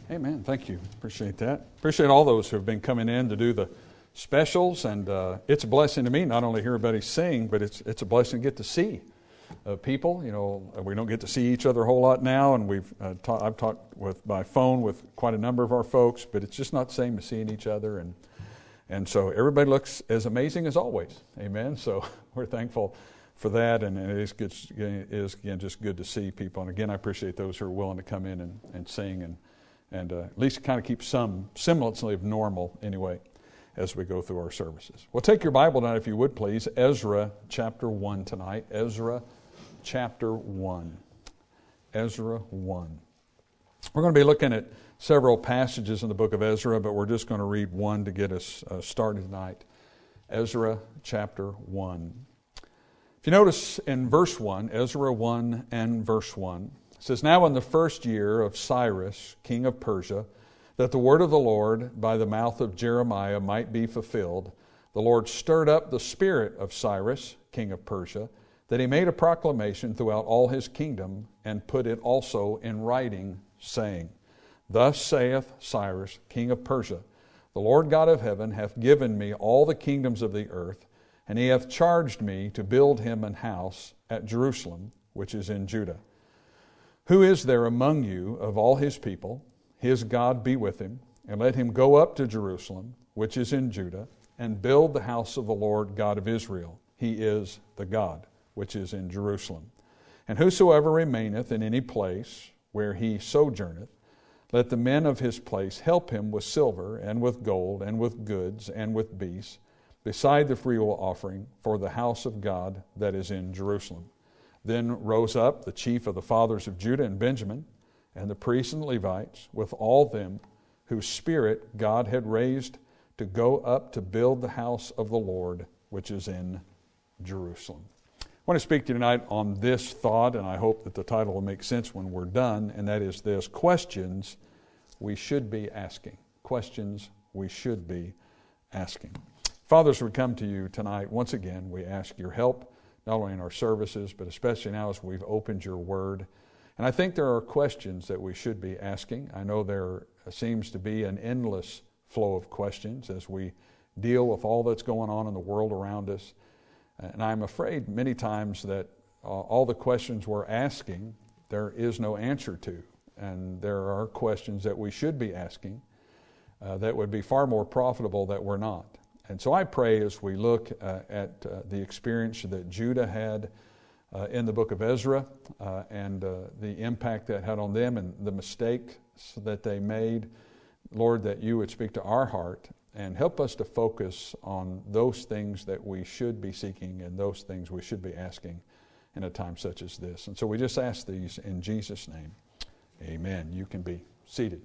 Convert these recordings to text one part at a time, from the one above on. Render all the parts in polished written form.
Amen. Thank you. Appreciate that. Appreciate all those who have been coming in to do the specials, and it's a blessing to me not only hear everybody sing, but it's a blessing to get to see people. You know, we don't get to see each other a whole lot now, and I've talked by phone with quite a number of our folks, but it's just not the same as seeing each other, and so everybody looks as amazing as always. Amen. So we're thankful for that, and it is again just good to see people. And again, I appreciate those who are willing to come in and sing and at least kind of keep some semblance of normal anyway as we go through our services. Well, take your Bible down if you would, please. Ezra chapter 1 tonight. Ezra chapter 1. Ezra 1. We're going to be looking at several passages in the book of Ezra, but we're just going to read one to get us started tonight. Ezra chapter 1. If you notice in verse 1, Ezra 1 and verse 1, it says, "Now in the first year of Cyrus, king of Persia, that the word of the Lord by the mouth of Jeremiah might be fulfilled, the Lord stirred up the spirit of Cyrus, king of Persia, that he made a proclamation throughout all his kingdom, and put it also in writing, saying, Thus saith Cyrus, king of Persia, the Lord God of heaven hath given me all the kingdoms of the earth, and he hath charged me to build him an house at Jerusalem, which is in Judah. Who is there among you of all his people? His God be with him, and let him go up to Jerusalem, which is in Judah, and build the house of the Lord God of Israel. He is the God, which is in Jerusalem. And whosoever remaineth in any place where he sojourneth, let the men of his place help him with silver, and with gold, and with goods, and with beasts, beside the freewill offering for the house of God that is in Jerusalem. Then rose up the chief of the fathers of Judah and Benjamin, and the priests and Levites, with all them whose spirit God had raised to go up to build the house of the Lord, which is in Jerusalem." I want to speak to you tonight on this thought, and I hope that the title will make sense when we're done, and that is this: questions we should be asking. Questions we should be asking. Fathers, we come to you tonight. Once again, we ask your help, not only in our services, but especially now as we've opened your word. And I think there are questions that we should be asking. I know there seems to be an endless flow of questions as we deal with all that's going on in the world around us. And I'm afraid many times that all the questions we're asking, there is no answer to. And there are questions that we should be asking that would be far more profitable that we're not. And so I pray as we look at the experience that Judah had in the book of Ezra and the impact that had on them and the mistakes that they made, Lord, that you would speak to our heart and help us to focus on those things that we should be seeking and those things we should be asking in a time such as this. And so we just ask these in Jesus' name. Amen. You can be seated.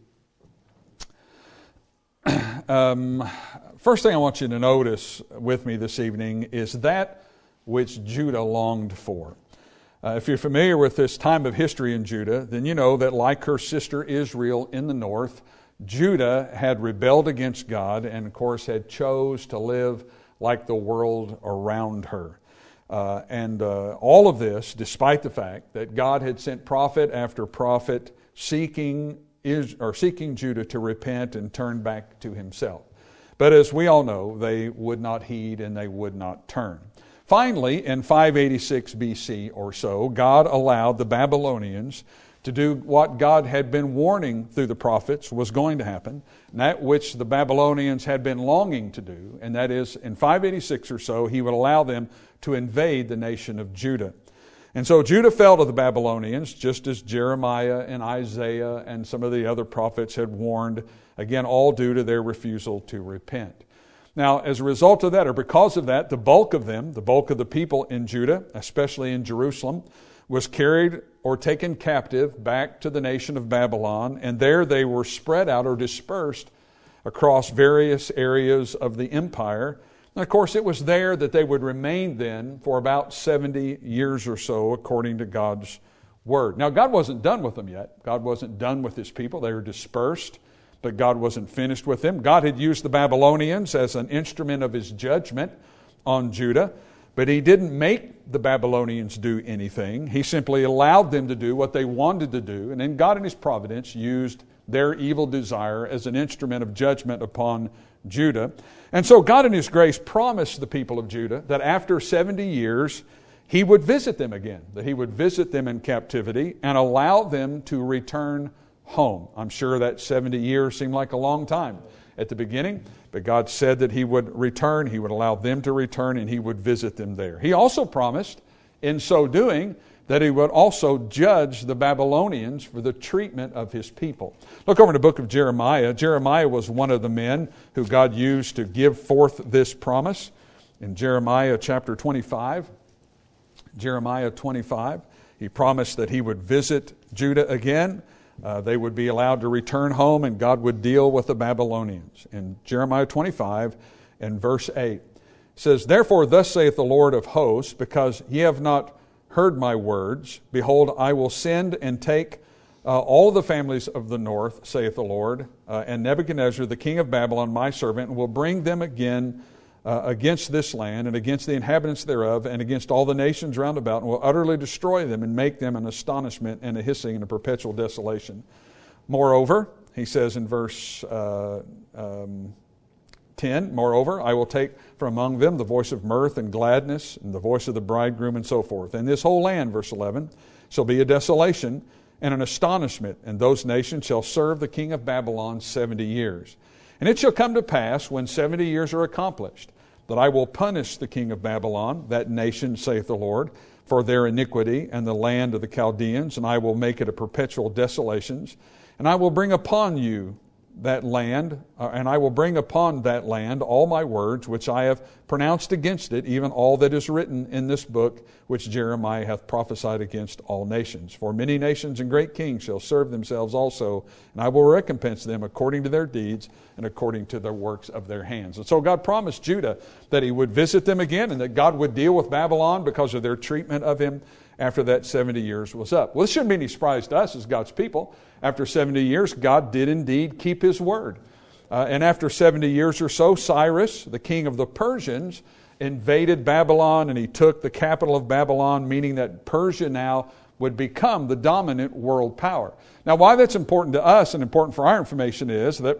First thing I want you to notice with me this evening is that which Judah longed for. If you're familiar with this time of history in Judah, then you know that like her sister Israel in the north, Judah had rebelled against God and, of course, had chose to live like the world around her. And all of this, despite the fact that God had sent prophet after prophet seeking Judah to repent and turn back to himself. But as we all know, they would not heed and they would not turn. Finally, in 586 BC or so, God allowed the Babylonians to do what God had been warning through the prophets was going to happen, and that which the Babylonians had been longing to do, and that is, in 586 or so, he would allow them to invade the nation of Judah. And so Judah fell to the Babylonians, just as Jeremiah and Isaiah and some of the other prophets had warned, again, all due to their refusal to repent. Now, as a result of that, or because of that, the bulk of the people in Judah, especially in Jerusalem, was carried or taken captive back to the nation of Babylon, and there they were spread out or dispersed across various areas of the empire. And of course, it was there that they would remain then for about 70 years or so, according to God's word. Now, God wasn't done with them yet. God wasn't done with his people. They were dispersed, but God wasn't finished with them. God had used the Babylonians as an instrument of his judgment on Judah, but he didn't make the Babylonians do anything. He simply allowed them to do what they wanted to do, and then God in his providence used their evil desire as an instrument of judgment upon Judah. And so God in His grace promised the people of Judah that after 70 years, He would visit them again, that He would visit them in captivity and allow them to return home. I'm sure that 70 years seemed like a long time at the beginning, but God said that He would return, He would allow them to return, and He would visit them there. He also promised, in so doing, that He would also judge the Babylonians for the treatment of His people. Look over in the book of Jeremiah. Jeremiah was one of the men who God used to give forth this promise. In Jeremiah chapter 25, Jeremiah 25, He promised that He would visit Judah again. They would be allowed to return home, and God would deal with the Babylonians. In Jeremiah 25 and verse 8, it says, "Therefore thus saith the Lord of hosts, because ye have not heard my words, behold, I will send and take all the families of the north, saith the Lord, and Nebuchadnezzar, the king of Babylon, my servant, and will bring them again against this land, and against the inhabitants thereof, and against all the nations round about, and will utterly destroy them, and make them an astonishment, and a hissing, and a perpetual desolation. Moreover," he says in verse 10, "Moreover, I will take from among them the voice of mirth and gladness, and the voice of the bridegroom, and so forth. And this whole land," verse 11, "shall be a desolation and an astonishment, and those nations shall serve the king of Babylon 70 years. And it shall come to pass, when 70 years are accomplished, that I will punish the king of Babylon, that nation, saith the Lord, for their iniquity, and the land of the Chaldeans, and I will make it a perpetual desolation. And I will bring upon you that land, and I will bring upon that land all my words, which I have pronounced against it, even all that is written in this book, which Jeremiah hath prophesied against all nations. For many nations and great kings shall serve themselves also, and I will recompense them according to their deeds and according to the works of their hands." And so God promised Judah that He would visit them again, and that God would deal with Babylon because of their treatment of Him after that 70 years was up. Well, this shouldn't be any surprise to us as God's people. After 70 years, God did indeed keep His word. And after 70 years or so, Cyrus, the king of the Persians, invaded Babylon, and he took the capital of Babylon, meaning that Persia now would become the dominant world power. Now, why that's important to us and important for our information is that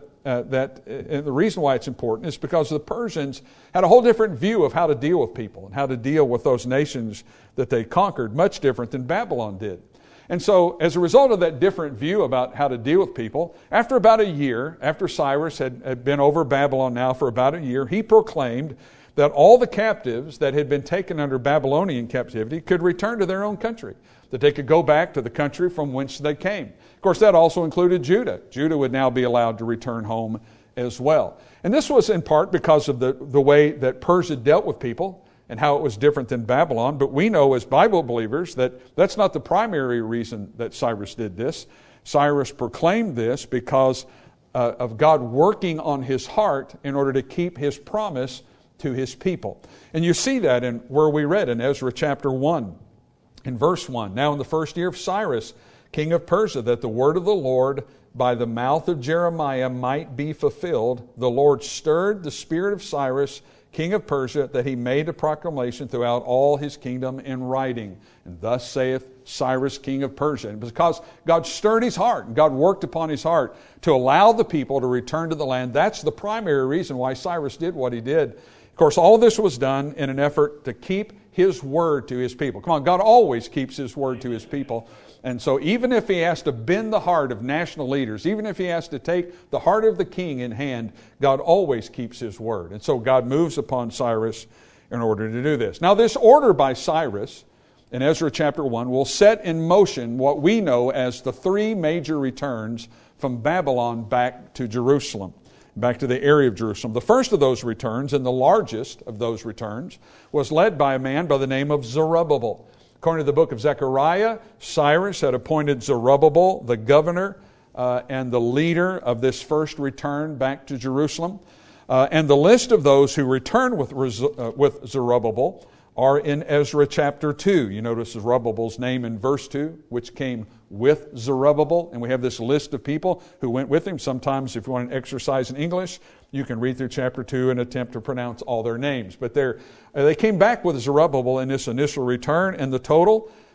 the reason why it's important is because the Persians had a whole different view of how to deal with people and how to deal with those nations that they conquered, much different than Babylon did. And so, as a result of that different view about how to deal with people, after about a year, after Cyrus had been over Babylon now for about a year, he proclaimed that all the captives that had been taken under Babylonian captivity could return to their own country, that they could go back to the country from whence they came. Of course, that also included Judah. Judah would now be allowed to return home as well. And this was in part because of the way that Persia dealt with people and how it was different than Babylon. But we know as Bible believers that that's not the primary reason that Cyrus did this. Cyrus proclaimed this because of God working on his heart in order to keep His promise to His people. And you see that in where we read in Ezra chapter 1, in verse 1. "Now in the first year of Cyrus, king of Persia, that the word of the Lord by the mouth of Jeremiah might be fulfilled, the Lord stirred the spirit of Cyrus, king of Persia, that he made a proclamation throughout all his kingdom in writing. And thus saith Cyrus, king of Persia." And because God stirred his heart, and God worked upon his heart to allow the people to return to the land, that's the primary reason why Cyrus did what he did. Of course, all of this was done in an effort to keep His word to His people. Come on, God always keeps His word to His people. And so even if He has to bend the heart of national leaders, even if He has to take the heart of the king in hand, God always keeps His word. And so God moves upon Cyrus in order to do this. Now, this order by Cyrus in Ezra chapter 1 will set in motion what we know as the three major returns from Babylon back to Jerusalem, back to the area of Jerusalem. The first of those returns, and the largest of those returns, was led by a man by the name of Zerubbabel. According to the book of Zechariah, Cyrus had appointed Zerubbabel the governor and the leader of this first return back to Jerusalem. And the list of those who returned with Zerubbabel are in Ezra chapter 2. You notice Zerubbabel's name in verse 2, which came with Zerubbabel. And we have this list of people who went with him. Sometimes if you want an exercise in English, you can read through chapter 2 and attempt to pronounce all their names. But they came back with Zerubbabel in this initial return, and the total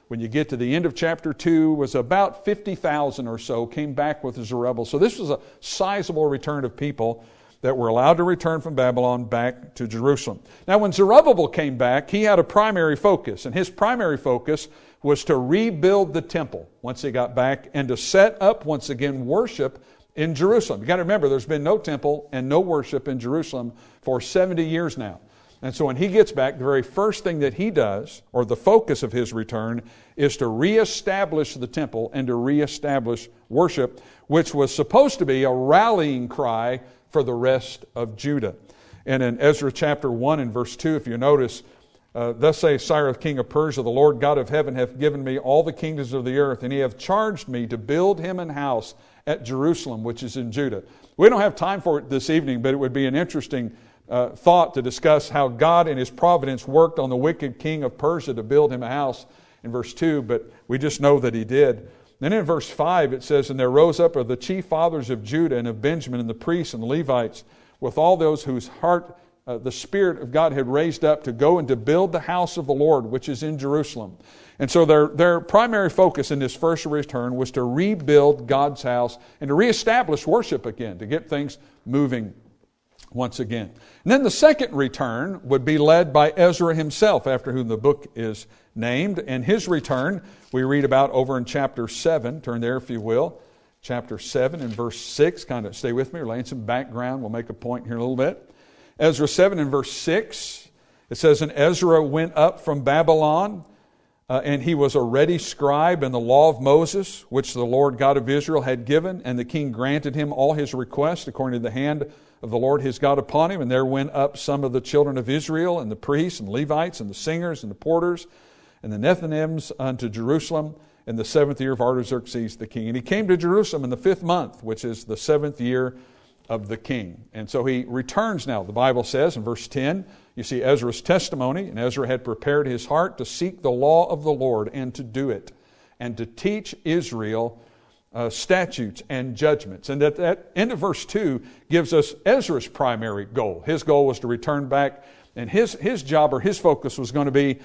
when you get to the end of chapter 2, was about 50,000 or so came back with Zerubbabel. So this was a sizable return of people that were allowed to return from Babylon back to Jerusalem. Now, when Zerubbabel came back, he had a primary focus, and his primary focus was to rebuild the temple once he got back and to set up once again worship in Jerusalem. You've got to remember, there's been no temple and no worship in Jerusalem for 70 years now. And so when he gets back, the very first thing that he does, or the focus of his return, is to reestablish the temple and to reestablish worship, which was supposed to be a rallying cry for the rest of Judah. And in Ezra chapter 1 and verse 2, if you notice, thus saith Cyrus, king of Persia, the Lord God of heaven hath given me all the kingdoms of the earth, and he hath charged me to build him an house at Jerusalem, which is in Judah. We don't have time for it this evening, but it would be an interesting thought to discuss how God in his providence worked on the wicked king of Persia to build him a house in verse 2, but we just know that he did. Then in verse 5 it says, And there rose up of the chief fathers of Judah and of Benjamin and the priests and the Levites with all those whose heart the Spirit of God had raised up to go and to build the house of the Lord, which is in Jerusalem. And so their primary focus in this first return was to rebuild God's house and to reestablish worship again, to get things moving once again. And then the second return would be led by Ezra himself, after whom the book is named. And his return we read about over in chapter 7. Turn there if you will. Chapter 7 and verse 6. Kind of stay with me. We're laying some background. We'll make a point here in a little bit. Ezra 7 and verse 6. It says, And Ezra went up from Babylon, and he was a ready scribe in the law of Moses, which the Lord God of Israel had given. And the king granted him all his requests according to the hand of the Lord his God upon him. And there went up some of the children of Israel, and the priests, and Levites, and the singers, and the porters, and the Nethinims unto Jerusalem in the 7th year of Artaxerxes the king. And he came to Jerusalem in the 5th month, which is the 7th year of the king. And so he returns now. The Bible says in verse 10, you see Ezra's testimony, and Ezra had prepared his heart to seek the law of the Lord and to do it, and to teach Israel statutes and judgments. And that end of verse 2 gives us Ezra's primary goal. His goal was to return back, and his job or his focus was going to be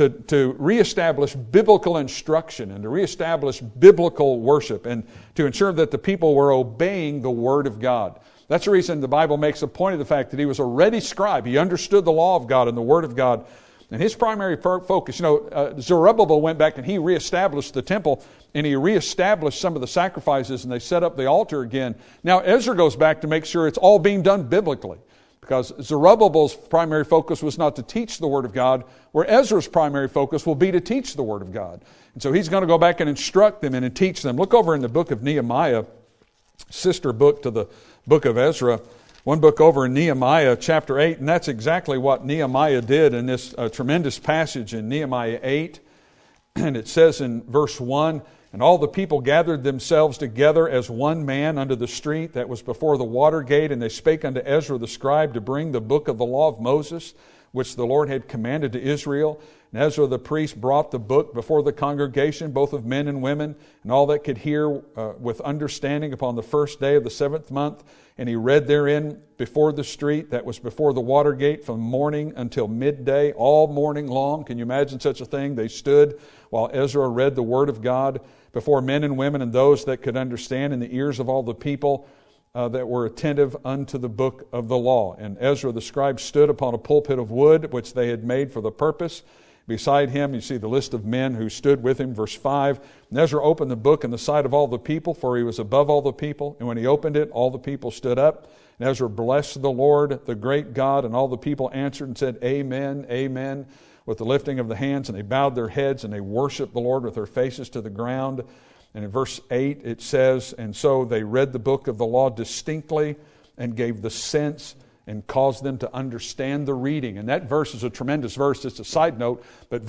to reestablish biblical instruction and to reestablish biblical worship and to ensure that the people were obeying the Word of God. That's the reason the Bible makes a point of the fact that he was a ready scribe. He understood the law of God and the Word of God. And his primary focus, Zerubbabel went back and he reestablished the temple and he reestablished some of the sacrifices and they set up the altar again. Now Ezra goes back to make sure it's all being done biblically, because Zerubbabel's primary focus was not to teach the Word of God, where Ezra's primary focus will be to teach the Word of God. And so he's going to go back and instruct them and teach them. Look over in the book of Nehemiah, sister book to the book of Ezra, one book over in Nehemiah chapter 8, and that's exactly what Nehemiah did in this tremendous passage in Nehemiah 8. And it says in verse 1, And all the people gathered themselves together as one man unto the street that was before the water gate, and they spake unto Ezra the scribe to bring the book of the law of Moses, which the Lord had commanded to Israel. And Ezra the priest brought the book before the congregation, both of men and women, and all that could hear with understanding upon the first day of the 7th month. And he read therein before the street that was before the water gate from morning until midday, all morning long. Can you imagine such a thing? They stood while Ezra read the word of God before men and women and those that could understand, in the ears of all the people that were attentive unto the book of the law. And Ezra the scribe stood upon a pulpit of wood, which they had made for the purpose. Beside him, you see the list of men who stood with him, verse 5. And Ezra opened the book in the sight of all the people, for he was above all the people. And when he opened it, all the people stood up. And Ezra blessed the Lord, the great God, and all the people answered and said, Amen, Amen, with the lifting of the hands. And they bowed their heads and they worshiped the Lord with their faces to the ground. And in verse 8 it says, And so they read the book of the law distinctly and gave the sense and caused them to understand the reading. And that verse is a tremendous verse. Just a side note, but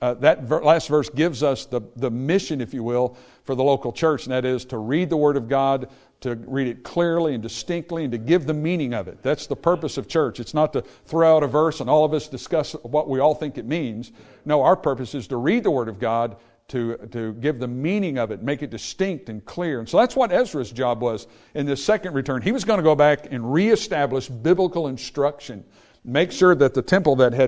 last verse gives us the mission, if you will, for the local church, and that is to read the Word of God, to read it clearly and distinctly, and to give the meaning of it. That's the purpose of church. It's not to throw out a verse and all of us discuss what we all think it means. No, our purpose is to read the Word of God, to give the meaning of it, make it distinct and clear. And so that's what Ezra's job was in this second return. He was going to go back and reestablish biblical instruction, make sure that the temple that had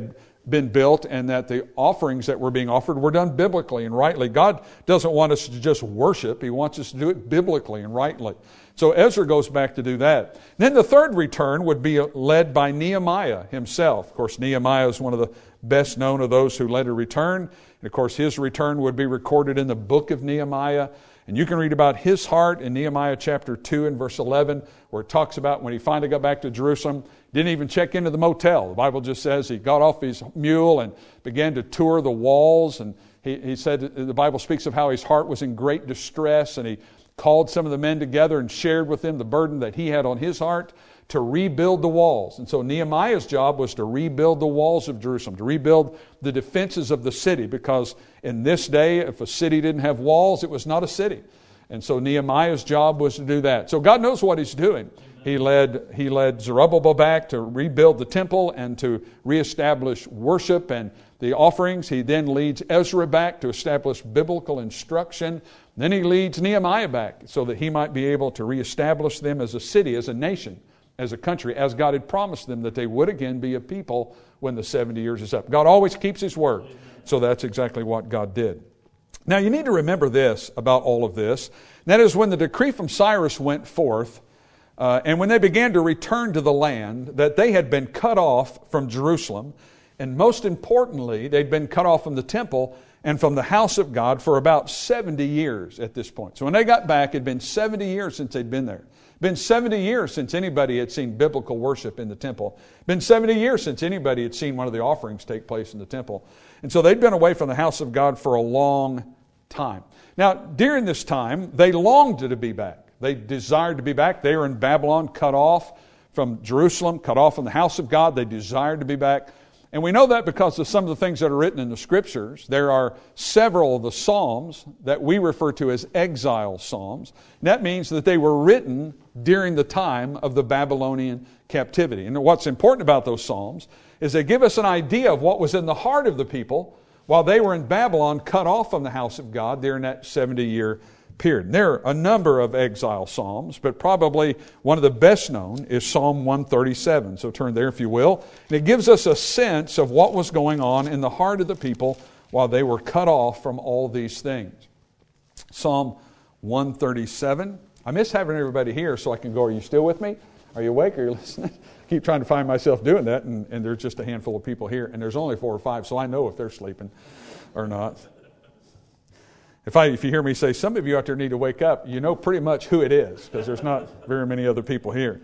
been built and that the offerings that were being offered were done biblically and rightly. God doesn't want us to just worship. He wants us to do it biblically and rightly. So Ezra goes back to do that. Then the third return would be led by Nehemiah himself. Of course, Nehemiah is one of the best known of those who led a return. And of course, his return would be recorded in the book of Nehemiah. And you can read about his heart in Nehemiah chapter 2 and verse 11, where it talks about when he finally got back to Jerusalem, didn't even check into the motel. The Bible just says he got off his mule and began to tour the walls. And he said, the Bible speaks of how his heart was in great distress, and he called some of the men together and shared with them the burden that he had on his heart to rebuild the walls. And so Nehemiah's job was to rebuild the walls of Jerusalem, to rebuild the defenses of the city, because in this day, if a city didn't have walls, it was not a city. And so Nehemiah's job was to do that. So God knows what he's doing. He led Zerubbabel back to rebuild the temple and to reestablish worship and the offerings. He then leads Ezra back to establish biblical instruction. Then he leads Nehemiah back so that he might be able to reestablish them as a city, as a nation, as a country, as God had promised them that they would again be a people when the 70 years is up. God always keeps his word. So that's exactly what God did. Now you need to remember this about all of this. And that is when the decree from Cyrus went forth, and when they began to return to the land, that they had been cut off from Jerusalem, and most importantly, they'd been cut off from the temple and from the house of God for about 70 years at this point. So when they got back, it had been 70 years since they'd been there. Been 70 years since anybody had seen biblical worship in the temple. Been 70 years since anybody had seen one of the offerings take place in the temple. And so they'd been away from the house of God for a long time. Now, during this time, they longed to be back. They desired to be back. They were in Babylon, cut off from Jerusalem, cut off from the house of God. They desired to be back. And we know that because of some of the things that are written in the Scriptures. There are several of the Psalms that we refer to as exile Psalms. And that means that they were written during the time of the Babylonian captivity. And what's important about those Psalms is they give us an idea of what was in the heart of the people while they were in Babylon, cut off from the house of God during that 70-year period. And there are a number of exile Psalms, but probably one of the best known is Psalm 137. So turn there if you will. And it gives us a sense of what was going on in the heart of the people while they were cut off from all these things. Psalm 137. I miss having everybody here so I can go, are you still with me? Are you awake? Are you listening? I keep trying to find myself doing that, and there's just a handful of people here, and there's only 4 or 5, so I know if they're sleeping or not. If you hear me say, some of you out there need to wake up, you know pretty much who it is, because there's not very many other people here.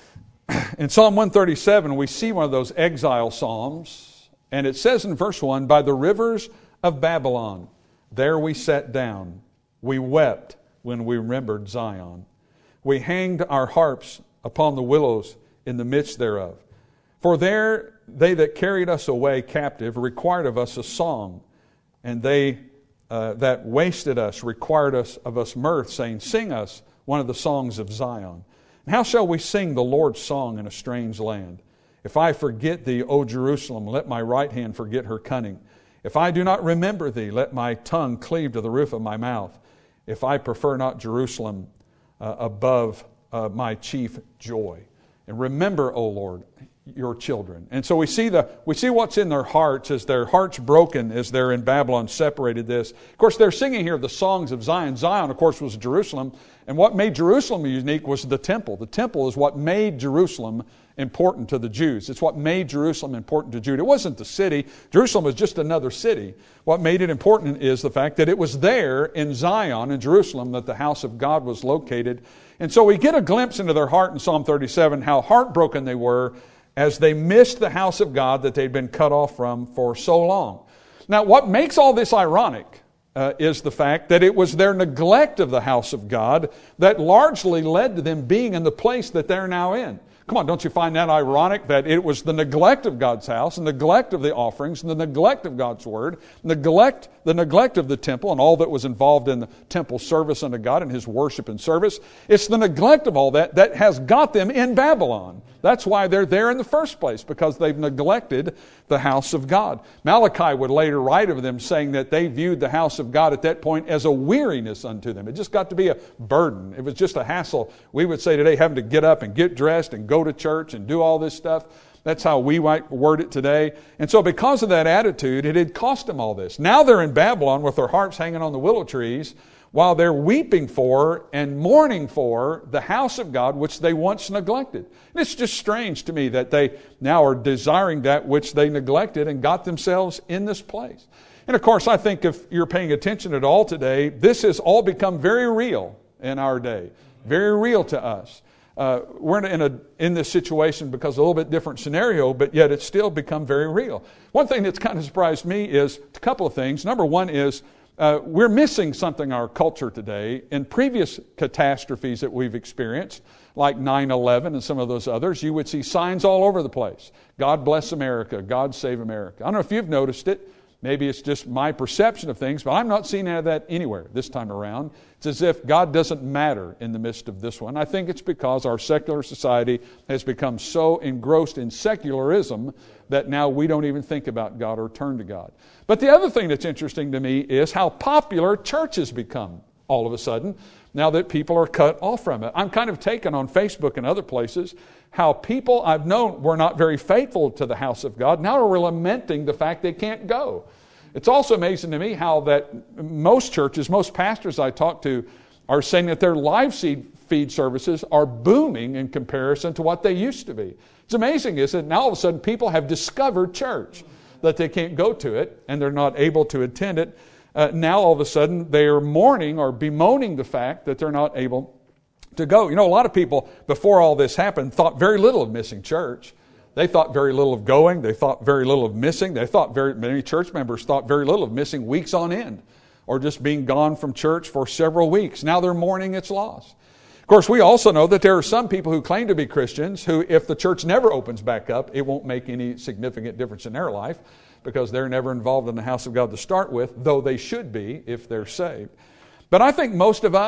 In Psalm 137, we see one of those exile psalms, and it says in verse 1, by the rivers of Babylon, there we sat down. We wept when we remembered Zion. We hanged our harps upon the willows in the midst thereof. For there they that carried us away captive required of us a song, and they that wasted us required of us mirth, saying, sing us one of the songs of Zion. And how shall we sing the Lord's song in a strange land? If I forget thee, O Jerusalem, let my right hand forget her cunning. If I do not remember thee, let my tongue cleave to the roof of my mouth. If I prefer not Jerusalem above my chief joy. And remember, O Lord, your children. And so we see what's in their hearts as their hearts broken as they're in Babylon, separated this. Of course, they're singing here the songs of Zion. Zion, of course, was Jerusalem. And what made Jerusalem unique was the temple. The temple is what made Jerusalem important to the Jews. It's what made Jerusalem important to Judah. It wasn't the city. Jerusalem was just another city. What made it important is the fact that it was there in Zion, in Jerusalem, that the house of God was located. And so we get a glimpse into their heart in Psalm 37, how heartbroken they were as they missed the house of God that they'd been cut off from for so long. Now, what makes all this ironic is the fact that it was their neglect of the house of God that largely led to them being in the place that they're now in. Come on, don't you find that ironic that it was the neglect of God's house, the neglect of the offerings, and the neglect of God's word, the neglect of the temple and all that was involved in the temple service unto God and His worship and service. It's the neglect of all that has got them in Babylon. That's why they're there in the first place, because they've neglected the house of God. Malachi would later write of them saying that they viewed the house of God at that point as a weariness unto them. It just got to be a burden. It was just a hassle. We would say today having to get up and get dressed and go to church and do all this stuff. That's how we might word it today. And so because of that attitude, it had cost them all this. Now they're in Babylon with their harps hanging on the willow trees while they're weeping for and mourning for the house of God, which they once neglected. And it's just strange to me that they now are desiring that which they neglected and got themselves in this place. And of course, I think if you're paying attention at all today, this has all become very real in our day. Very real to us. We're in this situation because of a little bit different scenario, but yet it's still become very real. One thing that's kind of surprised me is a couple of things. Number one is we're missing something in our culture today. In previous catastrophes that we've experienced, like 9/11 and some of those others, you would see signs all over the place. God bless America. God save America. I don't know if you've noticed it. Maybe it's just my perception of things, but I'm not seeing any of that anywhere this time around. It's as if God doesn't matter in the midst of this one. I think it's because our secular society has become so engrossed in secularism that now we don't even think about God or turn to God. But the other thing that's interesting to me is how popular church has become all of a sudden, now that people are cut off from it. I'm kind of taken on Facebook and other places how people I've known were not very faithful to the house of God now are lamenting the fact they can't go. It's also amazing to me how that most churches, most pastors I talk to are saying that their live feed services are booming in comparison to what they used to be. It's amazing, isn't it? Now all of a sudden people have discovered church, that they can't go to it and they're not able to attend it. Now all of a sudden they are mourning or bemoaning the fact that they're not able to go. You know, a lot of people before all this happened thought very little of missing church. They thought very little of going. They thought very little of missing. Many church members thought very little of missing weeks on end or just being gone from church for several weeks. Now they're mourning its loss. Of course, we also know that there are some people who claim to be Christians who, if the church never opens back up, it won't make any significant difference in their life because they're never involved in the house of God to start with, though they should be if they're saved. But I think most of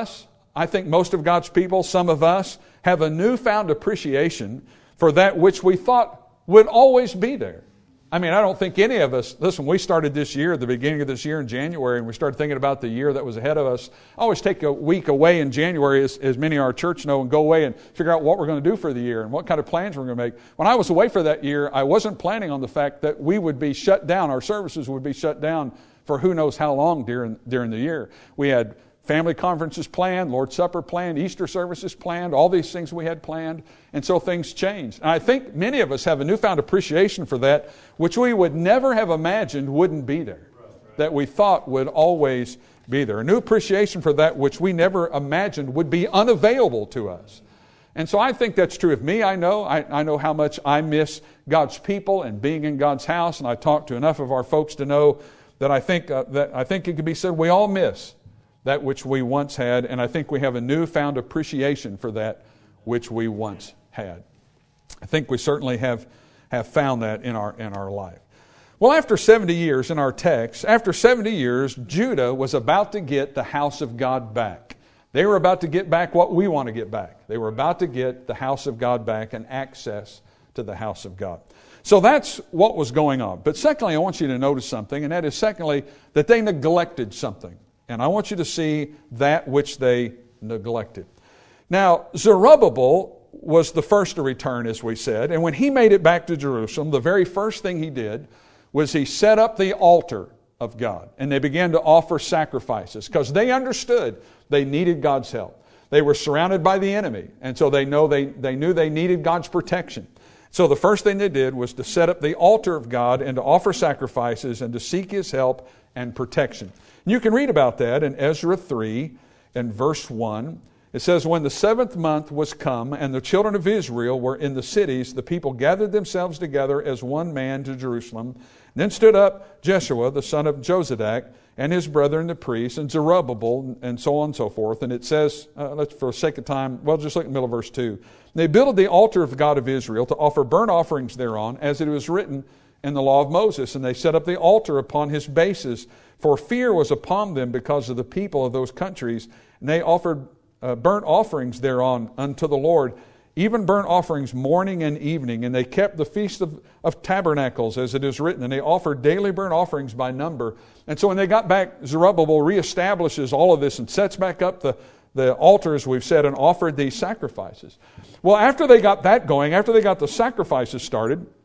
God's people, some of us, have a newfound appreciation for that which we thought would always be there. I mean, I don't think any of us, listen, we started this year, at the beginning of this year in January, and we started thinking about the year that was ahead of us. I always take a week away in January, as many of our church know, and go away and figure out what we're going to do for the year and what kind of plans we're going to make. When I was away for that year, I wasn't planning on the fact that we would be shut down, our services would be shut down for who knows how long during the year. We had family conferences planned, Lord's Supper planned, Easter services planned, all these things we had planned. And so things changed. And I think many of us have a newfound appreciation for that, which we would never have imagined wouldn't be there, that we thought would always be there. A new appreciation for that which we never imagined would be unavailable to us. And so I think that's true of me. I know how much I miss God's people and being in God's house. And I talk to enough of our folks to know that I think it could be said we all miss that which we once had, and I think we have a newfound appreciation for that which we once had. I think we certainly have found that in our life. Well, after 70 years in our text, after 70 years, Judah was about to get the house of God back. They were about to get back what we want to get back. They were about to get the house of God back and access to the house of God. So that's what was going on. But secondly, I want you to notice something, and that is secondly, that they neglected something. And I want you to see that which they neglected. Now, Zerubbabel was the first to return, as we said. And when he made it back to Jerusalem, the very first thing he did was he set up the altar of God. And they began to offer sacrifices because they understood they needed God's help. They were surrounded by the enemy. And so they knew they needed God's protection. So the first thing they did was to set up the altar of God and to offer sacrifices and to seek His help and protection. You can read about that in Ezra 3 and verse 1. It says, when the 7th month was come and the children of Israel were in the cities, the people gathered themselves together as one man to Jerusalem. Then stood up Jeshua, the son of Jozadak, and his brethren the priests, and Zerubbabel, and so on and so forth. And it says, for the sake of time, just look at the middle of verse 2. They built the altar of the God of Israel to offer burnt offerings thereon, as it was written in the law of Moses. And they set up the altar upon his bases, for fear was upon them because of the people of those countries. And they offered burnt offerings thereon unto the Lord, even burnt offerings morning and evening. And they kept the feast of tabernacles, as it is written. And they offered daily burnt offerings by number. And so when they got back, Zerubbabel reestablishes all of this and sets back up the altars, we've said, and offered these sacrifices. Well, after they got that going, after they got the sacrifices started,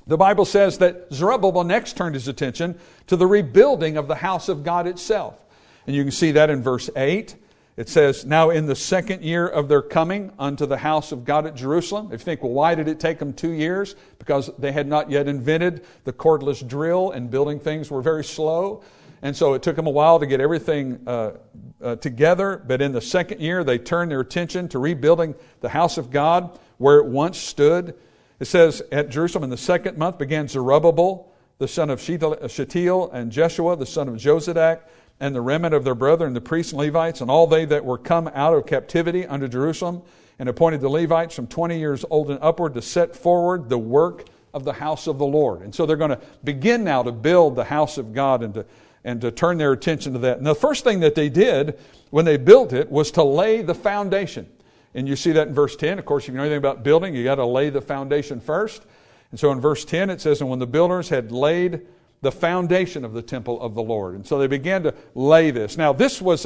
The Bible says that Zerubbabel next turned his attention to the rebuilding of the house of God itself. And you can see that in verse 8. It says, now in the second year of their coming unto the house of God at Jerusalem. If you think, well, why did it take them 2 years? Because they had not yet invented the cordless drill, and building things were very slow. And so it took them a while to get everything together. But in the second year, they turned their attention to rebuilding the house of God where it once stood. It says, at Jerusalem in the second month began Zerubbabel, the son of Shealtiel, and Jeshua, the son of Jozadak, and the remnant of their brethren, the priests and Levites, and all they that were come out of captivity unto Jerusalem, and appointed the Levites from 20 years old and upward to set forward the work of the house of the Lord. And so they're going to begin now to build the house of God and to turn their attention to that. And the first thing that they did when they built it was to lay the foundation. And you see that in verse 10. Of course, if you know anything about building, you got to lay the foundation first. And so in verse 10 it says, and when the builders had laid the foundation of the temple of the Lord. And so they began to lay this. Now, this was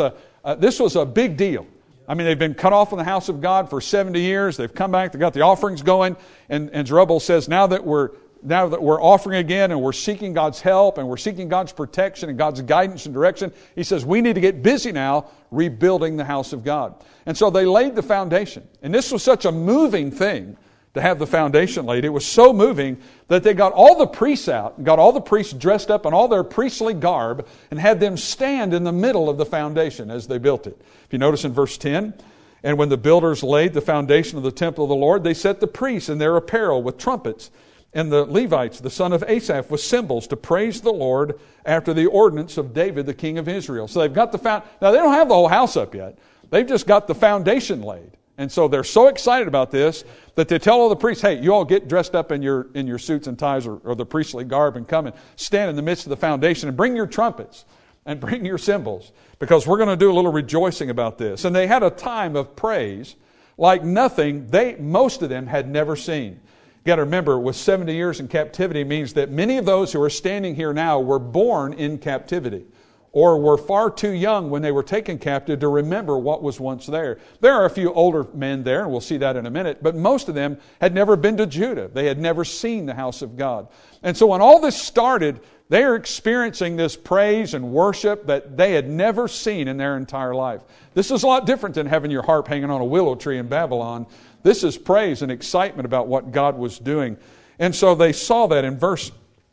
a big deal. I mean, they've been cut off from the house of God for 70 years. They've come back. They've got the offerings going. And Zerubbabel says, now that we're offering again and we're seeking God's help and we're seeking God's protection and God's guidance and direction, he says, we need to get busy now rebuilding the house of God. And so they laid the foundation. And this was such a moving thing to have the foundation laid. It was so moving that they got all the priests out, got all the priests dressed up in all their priestly garb, and had them stand in the middle of the foundation as they built it. If you notice in verse 10, and when the builders laid the foundation of the temple of the Lord, they set the priests in their apparel with trumpets, and the Levites, the son of Asaph, with cymbals to praise the Lord after the ordinance of David, the king of Israel. So they've got now they don't have the whole house up yet. They've just got the foundation laid. And so they're so excited about this that they tell all the priests, hey, you all get dressed up in your suits and ties or the priestly garb and come and stand in the midst of the foundation and bring your trumpets and bring your cymbals, because we're going to do a little rejoicing about this. And they had a time of praise like nothing most of them had never seen. You got to remember, with 70 years in captivity means that many of those who are standing here now were born in captivity, or were far too young when they were taken captive to remember what was once there. There are a few older men there, and we'll see that in a minute, but most of them had never been to Judah. They had never seen the house of God. And so when all this started, they are experiencing this praise and worship that they had never seen in their entire life. This is a lot different than having your harp hanging on a willow tree in Babylon. This is praise and excitement about what God was doing. And so they saw that in verse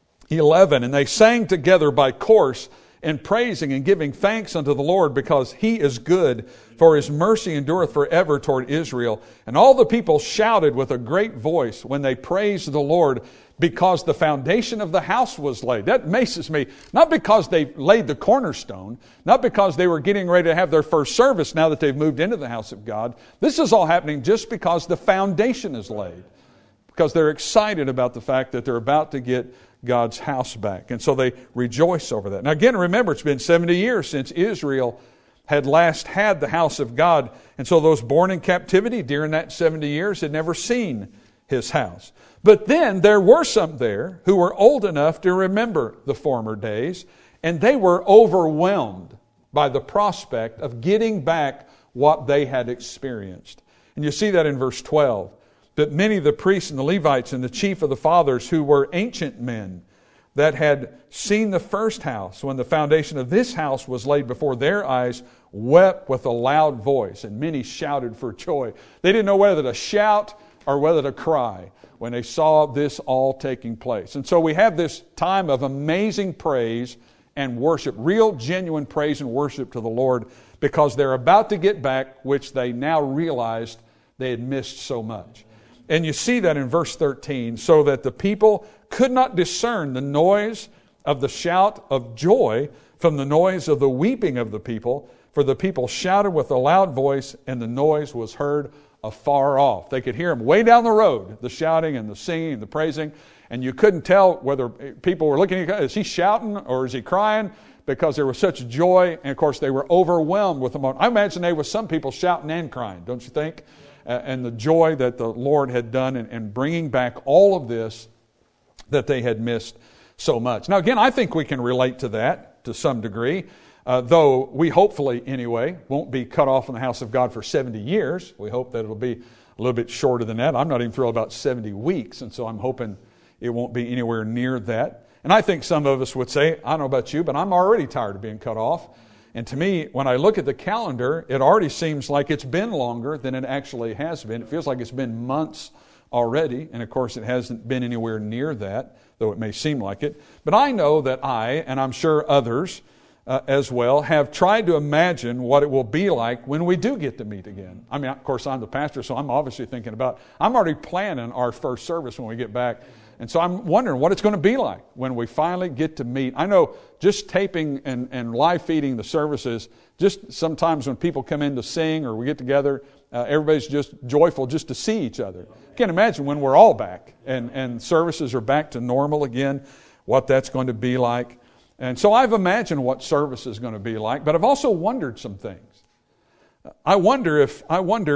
11, and they sang together by course, and praising and giving thanks unto the Lord, because He is good, for His mercy endureth forever toward Israel. And all the people shouted with a great voice when they praised the Lord, because the foundation of the house was laid. That amazes me. Not because they laid the cornerstone, not because they were getting ready to have their first service now that they've moved into the house of God. This is all happening just because the foundation is laid, because they're excited about the fact that they're about to get God's house back. And so they rejoice over that. Now again, remember, it's been 70 years since Israel had last had the house of God. And so those born in captivity during that 70 years had never seen His house. But then there were some there who were old enough to remember the former days, and they were overwhelmed by the prospect of getting back what they had experienced. And you see that in verse 12. But many of the priests and the Levites and the chief of the fathers, who were ancient men that had seen the first house when the foundation of this house was laid before their eyes, wept with a loud voice, and many shouted for joy. They didn't know whether to shout or whether to cry when they saw this all taking place. And so we have this time of amazing praise and worship, real genuine praise and worship to the Lord, because they're about to get back, which they now realized they had missed so much. And you see that in verse 13, so that the people could not discern the noise of the shout of joy from the noise of the weeping of the people, for the people shouted with a loud voice, and the noise was heard afar off. They could hear them way down the road, the shouting and the singing and the praising, and you couldn't tell whether people were looking at, is he shouting or is he crying? Because there was such joy, and of course they were overwhelmed with emotion. I imagine there was some people shouting and crying, don't you think? And the joy that the Lord had done in bringing back all of this that they had missed so much. Now again, I think we can relate to that to some degree, though we hopefully anyway won't be cut off from the house of God for 70 years. We hope that it'll be a little bit shorter than that. I'm not even thrilled about 70 weeks, and so I'm hoping It won't be anywhere near that. And I think some of us would say, I don't know about you, but I'm already tired of being cut off. And to me, when I look at the calendar, it already seems like it's been longer than it actually has been. It feels like it's been months already. And of course, it hasn't been anywhere near that, though it may seem like it. But I know that I, and I'm sure others as well, have tried to imagine what it will be like when we do get to meet again. I mean, of course, I'm the pastor, so I'm obviously thinking about, I'm already planning our first service when we get back. And so I'm wondering what it's going to be like when we finally get to meet. I know just taping and live feeding the services, just sometimes when people come in to sing or we get together, everybody's just joyful just to see each other. I can't imagine when we're all back and services are back to normal again, what that's going to be like. And so I've imagined what service is going to be like, but I've also wondered some things. I wonder if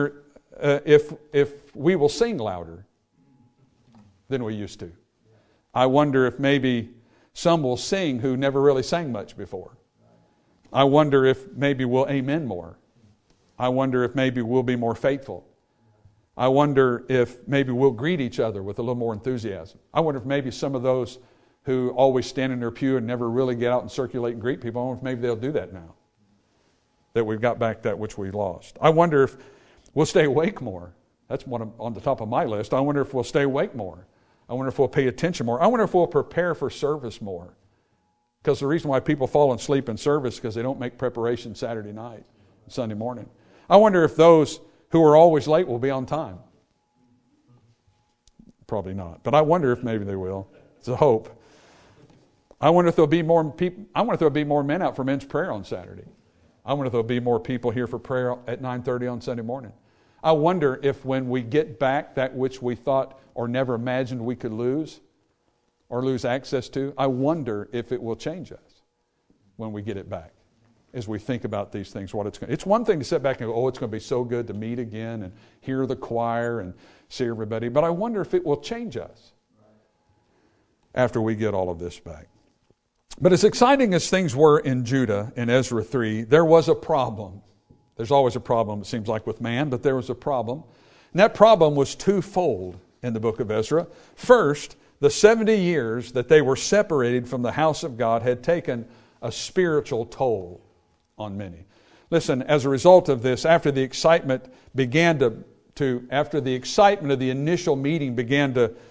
we will sing louder than we used to. I wonder if maybe some will sing who never really sang much before. I wonder if maybe we'll amen more. I wonder if maybe we'll be more faithful. I wonder if maybe we'll greet each other with a little more enthusiasm. I wonder if maybe some of those who always stand in their pew and never really get out and circulate and greet people, I wonder if maybe they'll do that now, that we've got back that which we lost. I wonder if we'll stay awake more. That's one on the top of my list. I wonder if we'll stay awake more. I wonder if we'll pay attention more. I wonder if we'll prepare for service more. Because the reason why people fall asleep in service is because they don't make preparation Saturday night, Sunday morning. I wonder if those who are always late will be on time. Probably not. But I wonder if maybe they will. It's a hope. I wonder if there'll be more people. I wonder if there'll be more men out for men's prayer on Saturday. I wonder if there'll be more people here for prayer at 9:30 on Sunday morning. I wonder if when we get back that which we thought or never imagined we could lose or lose access to, I wonder if it will change us when we get it back. As we think about these things, it's one thing to sit back and go, oh, it's going to be so good to meet again and hear the choir and see everybody. But I wonder if it will change us after we get all of this back. But as exciting as things were in Judah in Ezra 3, there was a problem. There's always a problem, it seems like, with man, but there was a problem. And that problem was twofold in the book of Ezra. First, the 70 years that they were separated from the house of God had taken a spiritual toll on many. Listen, as a result of this, after the excitement of the initial meeting began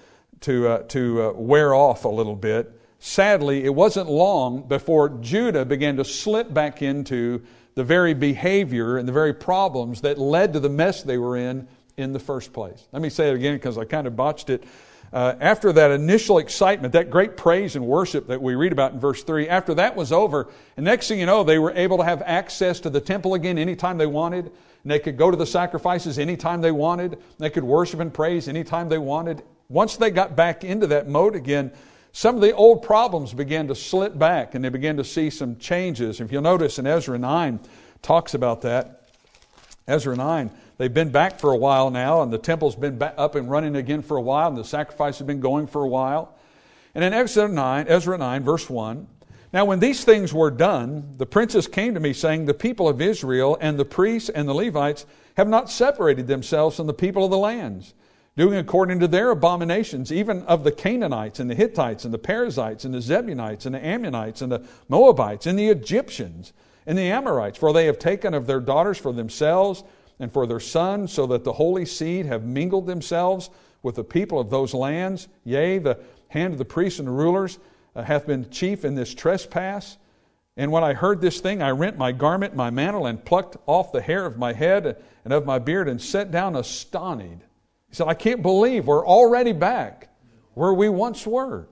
to wear off a little bit, sadly, it wasn't long before Judah began to slip back into the very behavior and the very problems that led to the mess they were in the first place. Let me say it again because I kind of botched it. After that initial excitement, that great praise and worship that we read about in verse 3, after that was over, and next thing you know, they were able to have access to the temple again anytime they wanted. And they could go to the sacrifices anytime they wanted. They could worship and praise anytime they wanted. Once they got back into that mode again, some of the old problems began to slip back and they began to see some changes. If you'll notice in Ezra 9, talks about that. Ezra 9, they've been back for a while now, and the temple's been back up and running again for a while, and the sacrifice has been going for a while. And in Ezra 9, verse 1, now when these things were done, the princes came to me, saying, the people of Israel and the priests and the Levites have not separated themselves from the people of the lands, doing according to their abominations, even of the Canaanites and the Hittites and the Perizzites and the Zebulunites and the Ammonites and the Moabites and the Egyptians and the Amorites, for they have taken of their daughters for themselves and for their sons, so that the holy seed have mingled themselves with the people of those lands. Yea, the hand of the priests and the rulers hath been chief in this trespass. And when I heard this thing, I rent my garment, my mantle, and plucked off the hair of my head and of my beard, and sat down astonished. He said, I can't believe we're already back where we once were.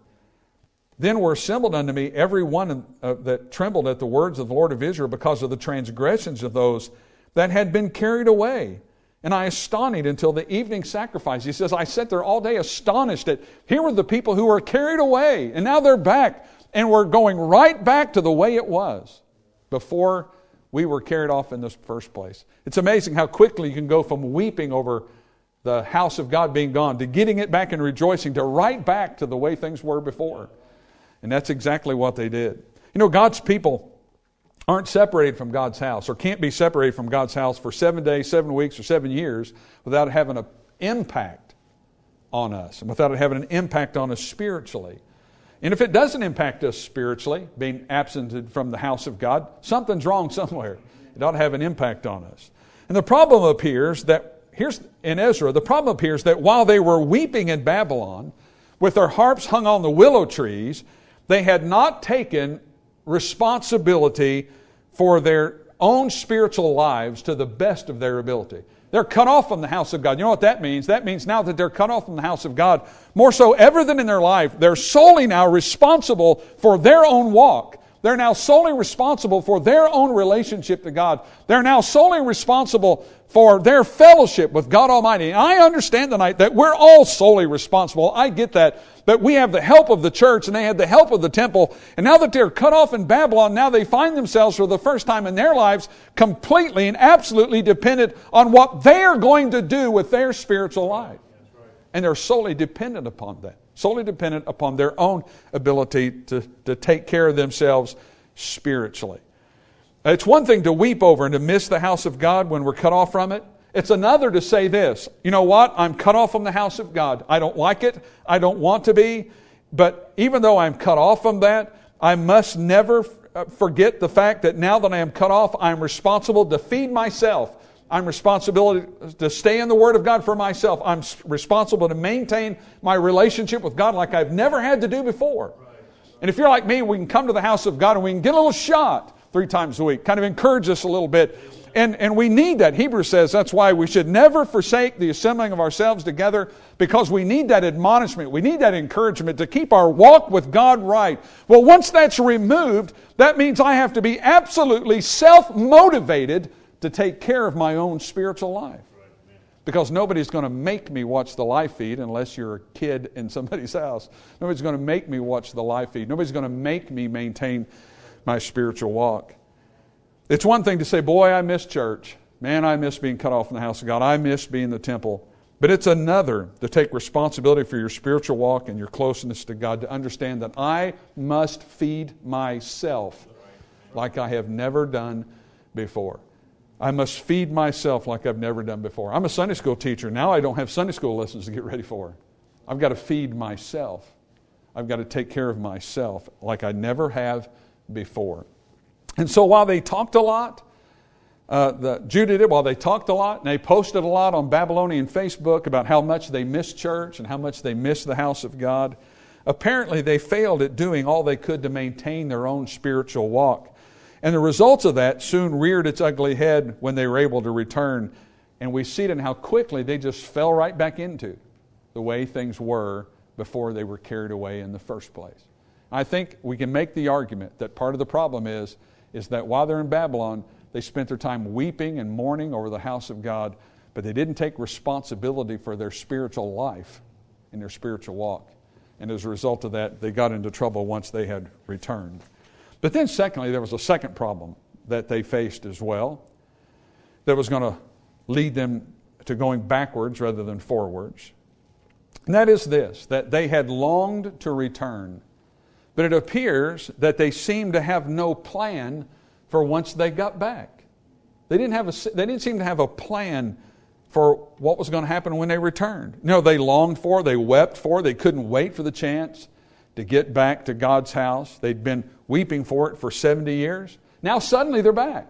Then were assembled unto me every one that trembled at the words of the Lord of Israel, because of the transgressions of those that had been carried away. And I astonished until the evening sacrifice. He says, I sat there all day astonished at, here were the people who were carried away, and now they're back, and we're going right back to the way it was before we were carried off in the first place. It's amazing how quickly you can go from weeping over the house of God being gone to getting it back and rejoicing to right back to the way things were before. And that's exactly what they did. You know, God's people aren't separated from God's house, or can't be separated from God's house for 7 days, 7 weeks, or 7 years without having an impact on us and without it having an impact on us spiritually. And if it doesn't impact us spiritually, being absented from the house of God, something's wrong somewhere. It ought to have an impact on us. And the problem appears that, here's in Ezra, the problem appears that while they were weeping in Babylon, with their harps hung on the willow trees, they had not taken responsibility for their own spiritual lives to the best of their ability. They're cut off from the house of God. You know what that means? That means now that they're cut off from the house of God, more so ever than in their life, they're solely now responsible for their own walk. They're now solely responsible for their own relationship to God. They're now solely responsible for their fellowship with God Almighty. And I understand tonight that we're all solely responsible. I get that. But we have the help of the church and they had the help of the temple. And now that they're cut off in Babylon, now they find themselves for the first time in their lives completely and absolutely dependent on what they are going to do with their spiritual life. And they're solely dependent upon that. Solely dependent upon their own ability to take care of themselves spiritually. It's one thing to weep over and to miss the house of God when we're cut off from it. It's another to say this, you know what, I'm cut off from the house of God. I don't like it. I don't want to be. But even though I'm cut off from that, I must never forget the fact that now that I am cut off, I'm responsible to feed myself. I'm responsible to stay in the Word of God for myself. I'm responsible to maintain my relationship with God like I've never had to do before. And if you're like me, we can come to the house of God and we can get a little shot 3 times a week. Kind of encourage us a little bit. And we need that. Hebrews says that's why we should never forsake the assembling of ourselves together, because we need that admonishment. We need that encouragement to keep our walk with God right. Well, once that's removed, that means I have to be absolutely self-motivated to take care of my own spiritual life. Because nobody's going to make me watch the live feed unless you're a kid in somebody's house. Nobody's going to make me watch the live feed. Nobody's going to make me maintain my spiritual walk. It's one thing to say, boy, I miss church. Man, I miss being cut off from the house of God. I miss being in the temple. But it's another to take responsibility for your spiritual walk and your closeness to God, to understand that I must feed myself like I have never done before. I must feed myself like I've never done before. I'm a Sunday school teacher. Now I don't have Sunday school lessons to get ready for. I've got to feed myself. I've got to take care of myself like I never have before. And so while they talked a lot, Judah did, while they talked a lot, and they posted a lot on Babylonian Facebook about how much they miss church and how much they miss the house of God, apparently they failed at doing all they could to maintain their own spiritual walk. And the results of that soon reared its ugly head when they were able to return. And we see it in how quickly they just fell right back into the way things were before they were carried away in the first place. I think we can make the argument that part of the problem is that while they're in Babylon, they spent their time weeping and mourning over the house of God, but they didn't take responsibility for their spiritual life and their spiritual walk. And as a result of that, they got into trouble once they had returned. But then secondly, there was a second problem that they faced as well that was going to lead them to going backwards rather than forwards. And that is this, that they had longed to return, but it appears that they seemed to have no plan for once they got back. They didn't seem to have a plan for what was going to happen when they returned. You know, they longed for, they wept for, they couldn't wait for the chance to get back to God's house. They'd been weeping for it for 70 years. Now suddenly they're back.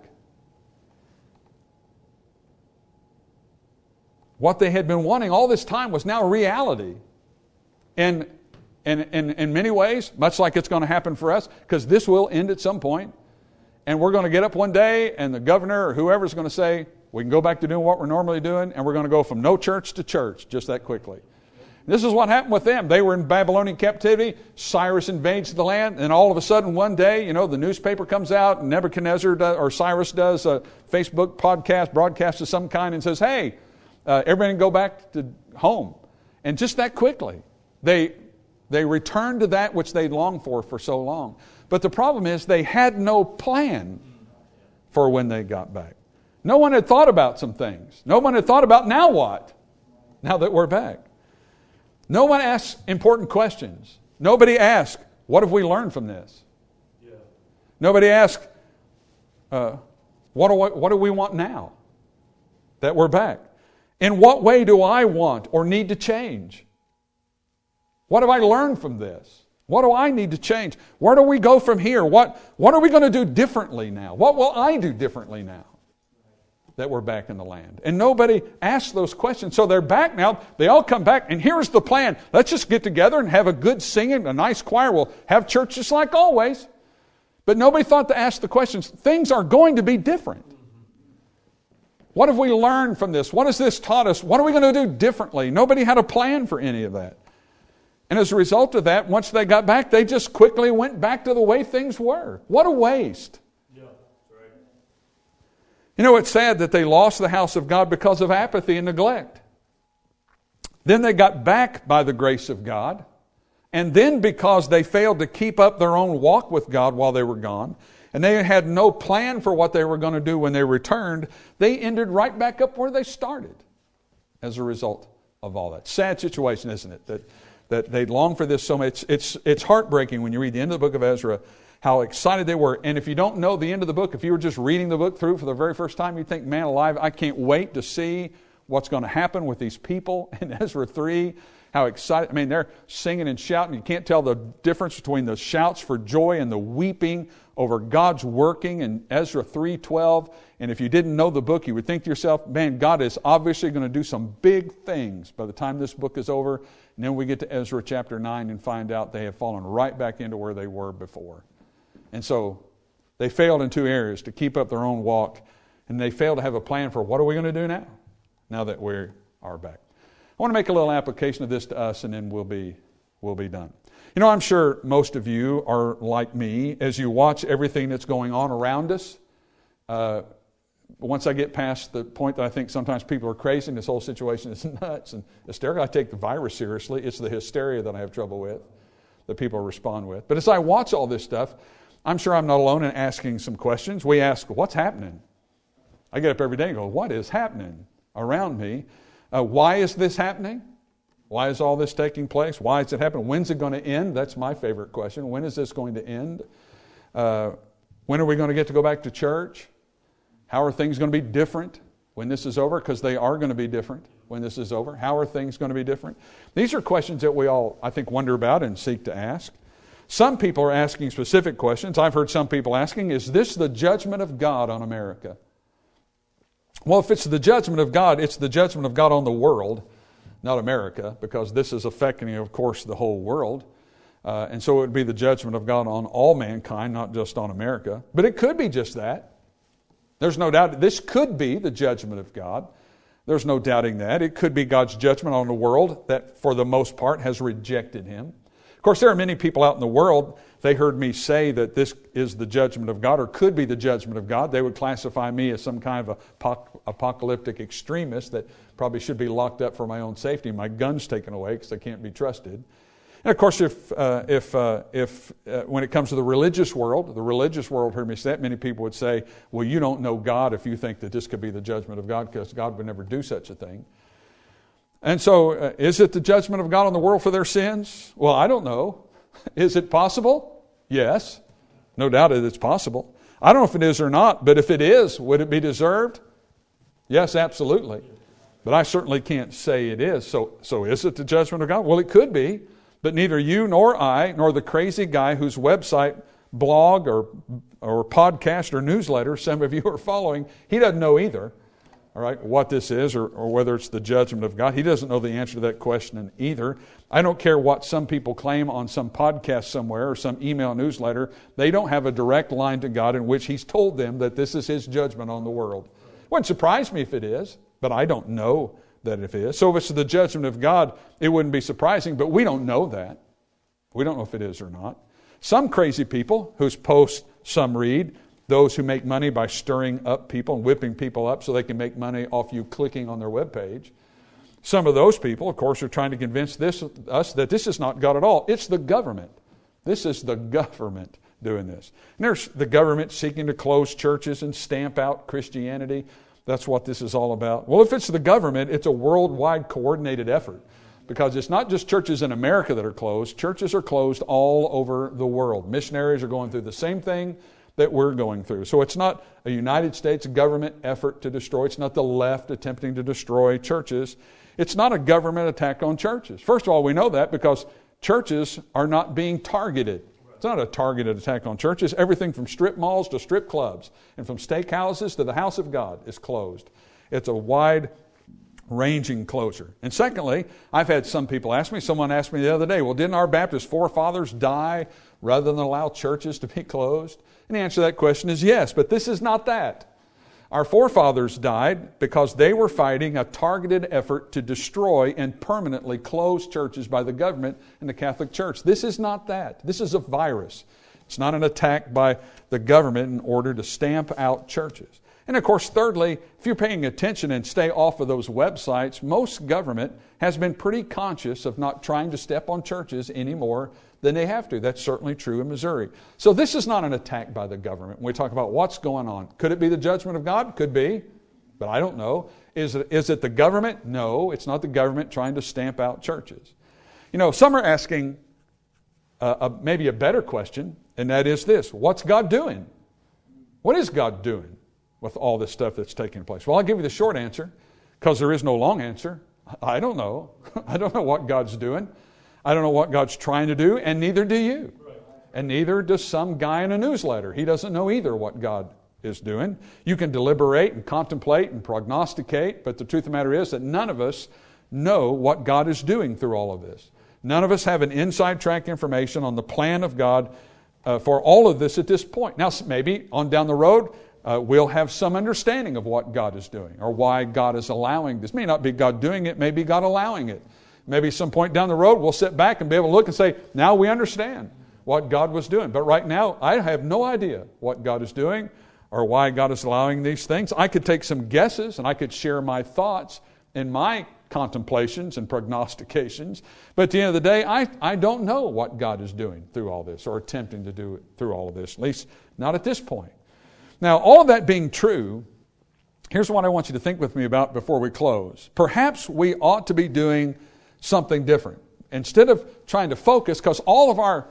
What they had been wanting all this time was now reality. And in many ways, much like it's going to happen for us, because this will end at some point, and we're going to get up one day and the governor or whoever's going to say, we can go back to doing what we're normally doing, and we're going to go from no church to church just that quickly. This is what happened with them. They were in Babylonian captivity. Cyrus invades the land, and all of a sudden one day, the newspaper comes out, and Nebuchadnezzar or Cyrus does a Facebook broadcast of some kind, and says, hey, everybody can go back to home. And just that quickly, they returned to that which they'd longed for so long. But the problem is they had no plan for when they got back. No one had thought about some things. No one had thought about now what? Now that we're back. No one asked important questions. Nobody asked, what have we learned from this? Yeah. Nobody asked, what do we want now that we're back? In what way do I want or need to change What have I learned from this? What do I need to change? Where do we go from here? What are we going to do differently now? What will I do differently now that we're back in the land? And nobody asked those questions. So they're back now. They all come back, and here's the plan. Let's just get together and have a good singing, a nice choir. We'll have church just like always. But nobody thought to ask the questions. Things are going to be different. What have we learned from this? What has this taught us? What are we going to do differently? Nobody had a plan for any of that. And as a result of that, once they got back, they just quickly went back to the way things were. What a waste. Yeah, that's right. You know, it's sad that they lost the house of God because of apathy and neglect. Then they got back by the grace of God. And then because they failed to keep up their own walk with God while they were gone, and they had no plan for what they were going to do when they returned, they ended right back up where they started as a result of all that. Sad situation, isn't it? That they long for this so much. It's heartbreaking when you read the end of the book of Ezra, how excited they were. And if you don't know the end of the book, if you were just reading the book through for the very first time, you think, man alive, I can't wait to see what's going to happen with these people in Ezra 3. How excited. I mean, they're singing and shouting. You can't tell the difference between the shouts for joy and the weeping over God's working in Ezra 3:12. And if you didn't know the book, you would think to yourself, man, God is obviously going to do some big things by the time this book is over. And then we get to Ezra chapter 9 and find out they have fallen right back into where they were before. And so they failed in two areas, to keep up their own walk, and they failed to have a plan for what are we going to do now that we are back. I want to make a little application of this to us, and then we'll be done. You know, I'm sure most of you are like me as you watch everything that's going on around us. Once I get past the point that I think sometimes people are crazy and this whole situation is nuts and hysterical, I take the virus seriously. It's the hysteria that I have trouble with, that people respond with. But as I watch all this stuff, I'm sure I'm not alone in asking some questions. We ask, what's happening? I get up every day and go, what is happening around me? Why is this happening? Why is all this taking place? Why is it happening? When's it going to end? That's my favorite question. When is this going to end? When are we going to get to go back to church? How are things going to be different when this is over? Because they are going to be different when this is over. How are things going to be different? These are questions that we all, I think, wonder about and seek to ask. Some people are asking specific questions. I've heard some people asking, is this the judgment of God on America? Well, if it's the judgment of God, it's the judgment of God on the world, not America, because this is affecting, of course, the whole world. And so it would be the judgment of God on all mankind, not just on America. But it could be just that. There's no doubt this could be the judgment of God. There's no doubting that. It could be God's judgment on the world that, for the most part, has rejected Him. Of course, there are many people out in the world, they heard me say that this is the judgment of God or could be the judgment of God. They would classify me as some kind of apocalyptic extremist that probably should be locked up for my own safety, my guns taken away because I can't be trusted. And of course, if when it comes to the religious world heard me say that, many people would say, well, you don't know God if you think that this could be the judgment of God, because God would never do such a thing. And so, is it the judgment of God on the world for their sins? Well, I don't know. Is it possible? Yes. No doubt it's possible. I don't know if it is or not, but if it is, would it be deserved? Yes, absolutely. But I certainly can't say it is. So is it the judgment of God? Well, it could be. But neither you nor I, nor the crazy guy whose website, blog, or podcast or newsletter some of you are following, he doesn't know either. All right, what this is or whether it's the judgment of God. He doesn't know the answer to that question either. I don't care what some people claim on some podcast somewhere or some email newsletter. They don't have a direct line to God in which He's told them that this is His judgment on the world. It wouldn't surprise me if it is, but I don't know that it is. So if it's the judgment of God, it wouldn't be surprising, but we don't know that. We don't know if it is or not. Some crazy people whose posts some read, those who make money by stirring up people and whipping people up so they can make money off you clicking on their webpage. Some of those people, of course, are trying to convince us that this is not God at all. It's the government. This is the government doing this. And there's the government seeking to close churches and stamp out Christianity. That's what this is all about. Well, if it's the government, it's a worldwide coordinated effort. Because it's not just churches in America that are closed. Churches are closed all over the world. Missionaries are going through the same thing that we're going through. So it's not a United States government effort to destroy. It's not the left attempting to destroy churches. It's not a government attack on churches. First of all, we know that because churches are not being targeted. It's not a targeted attack on churches. Everything from strip malls to strip clubs and from steakhouses to the house of God is closed. It's a wide-ranging closure. And secondly, I've had some people ask me, someone asked me the other day, well, didn't our Baptist forefathers die rather than allow churches to be closed? And the answer to that question is yes, but this is not that. Our forefathers died because they were fighting a targeted effort to destroy and permanently close churches by the government and the Catholic Church. This is not that. This is a virus. It's not an attack by the government in order to stamp out churches. And of course, thirdly, if you're paying attention and stay off of those websites, most government has been pretty conscious of not trying to step on churches any more than they have to. That's certainly true in Missouri. So this is not an attack by the government. When we talk about what's going on, could it be the judgment of God? Could be, but I don't know. Is it the government? No, it's not the government trying to stamp out churches. You know, some are asking maybe a better question, and that is this: what's God doing? What is God doing with all this stuff that's taking place? Well, I'll give you the short answer, because there is no long answer. I don't know. I don't know what God's doing. I don't know what God's trying to do, and neither do you. And neither does some guy in a newsletter. He doesn't know either what God is doing. You can deliberate and contemplate and prognosticate, but the truth of the matter is that none of us know what God is doing through all of this. None of us have an inside track information on the plan of God for all of this at this point. Now, maybe on down the road, we'll have some understanding of what God is doing or why God is allowing this. It may not be God doing it, may be God allowing it. Maybe some point down the road, we'll sit back and be able to look and say, now we understand what God was doing. But right now, I have no idea what God is doing or why God is allowing these things. I could take some guesses and I could share my thoughts and my contemplations and prognostications. But at the end of the day, I don't know what God is doing through all this or attempting to do it through all of this, at least not at this point. Now, all of that being true, here's what I want you to think with me about before we close. Perhaps we ought to be doing something different. Instead of trying to focus, because all of our,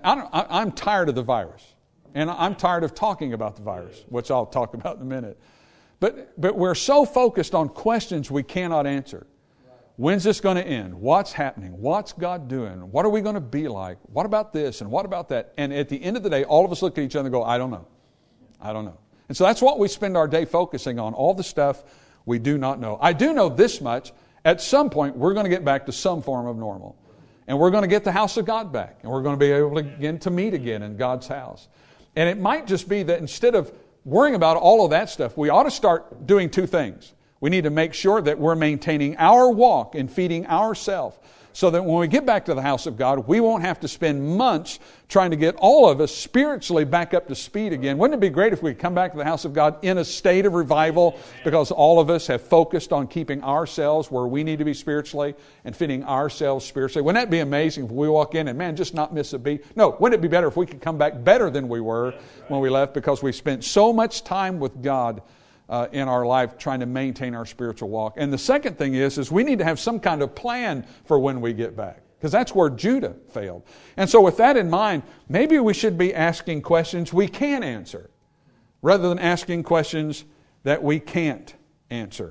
I'm tired of the virus. And I'm tired of talking about the virus, which I'll talk about in a minute. But we're so focused on questions we cannot answer. When's this going to end? What's happening? What's God doing? What are we going to be like? What about this and what about that? And at the end of the day, all of us look at each other and go, I don't know. I don't know. And so that's what we spend our day focusing on, all the stuff we do not know. I do know this much. At some point, we're going to get back to some form of normal. And we're going to get the house of God back. And we're going to be able to meet again in God's house. And it might just be that instead of worrying about all of that stuff, we ought to start doing two things. We need to make sure that we're maintaining our walk and feeding ourselves, so that when we get back to the house of God, we won't have to spend months trying to get all of us spiritually back up to speed again. Wouldn't it be great if we could come back to the house of God in a state of revival, because all of us have focused on keeping ourselves where we need to be spiritually and fitting ourselves spiritually? Wouldn't that be amazing if we walk in and, man, just not miss a beat? No, wouldn't it be better if we could come back better than we were when we left, because we spent so much time with God in our life trying to maintain our spiritual walk? And the second thing is we need to have some kind of plan for when we get back, because that's where Judah failed. And so with that in mind, maybe we should be asking questions we can answer rather than asking questions that we can't answer.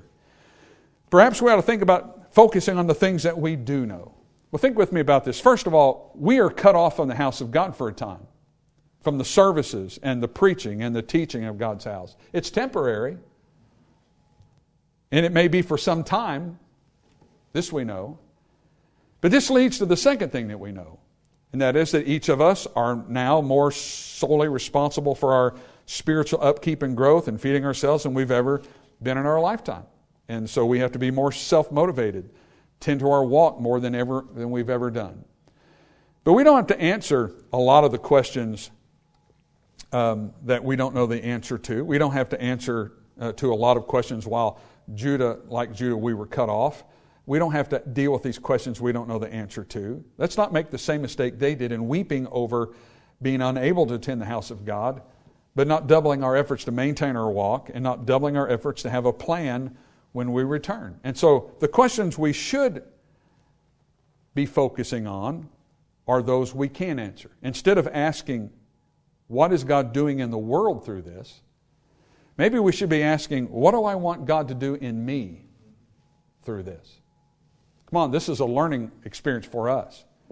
Perhaps we ought to think about focusing on the things that we do know. Well, think with me about this. First of all, we are cut off from the house of God for a time, from the services and the preaching and the teaching of God's house. It's temporary. And it may be for some time. This we know. But this leads to the second thing that we know. And that is that each of us are now more solely responsible for our spiritual upkeep and growth and feeding ourselves than we've ever been in our lifetime. And so we have to be more self-motivated, tend to our walk more than we've ever done. But we don't have to answer a lot of the questions that we don't know the answer to. We don't have to answer to a lot of questions while like Judah, we were cut off. We don't have to deal with these questions we don't know the answer to. Let's not make the same mistake they did in weeping over being unable to attend the house of God, but not doubling our efforts to maintain our walk and not doubling our efforts to have a plan when we return. And so the questions we should be focusing on are those we can answer. Instead of asking, what is God doing in the world through this? Maybe we should be asking, what do I want God to do in me through this? Come on, this is a learning experience for us.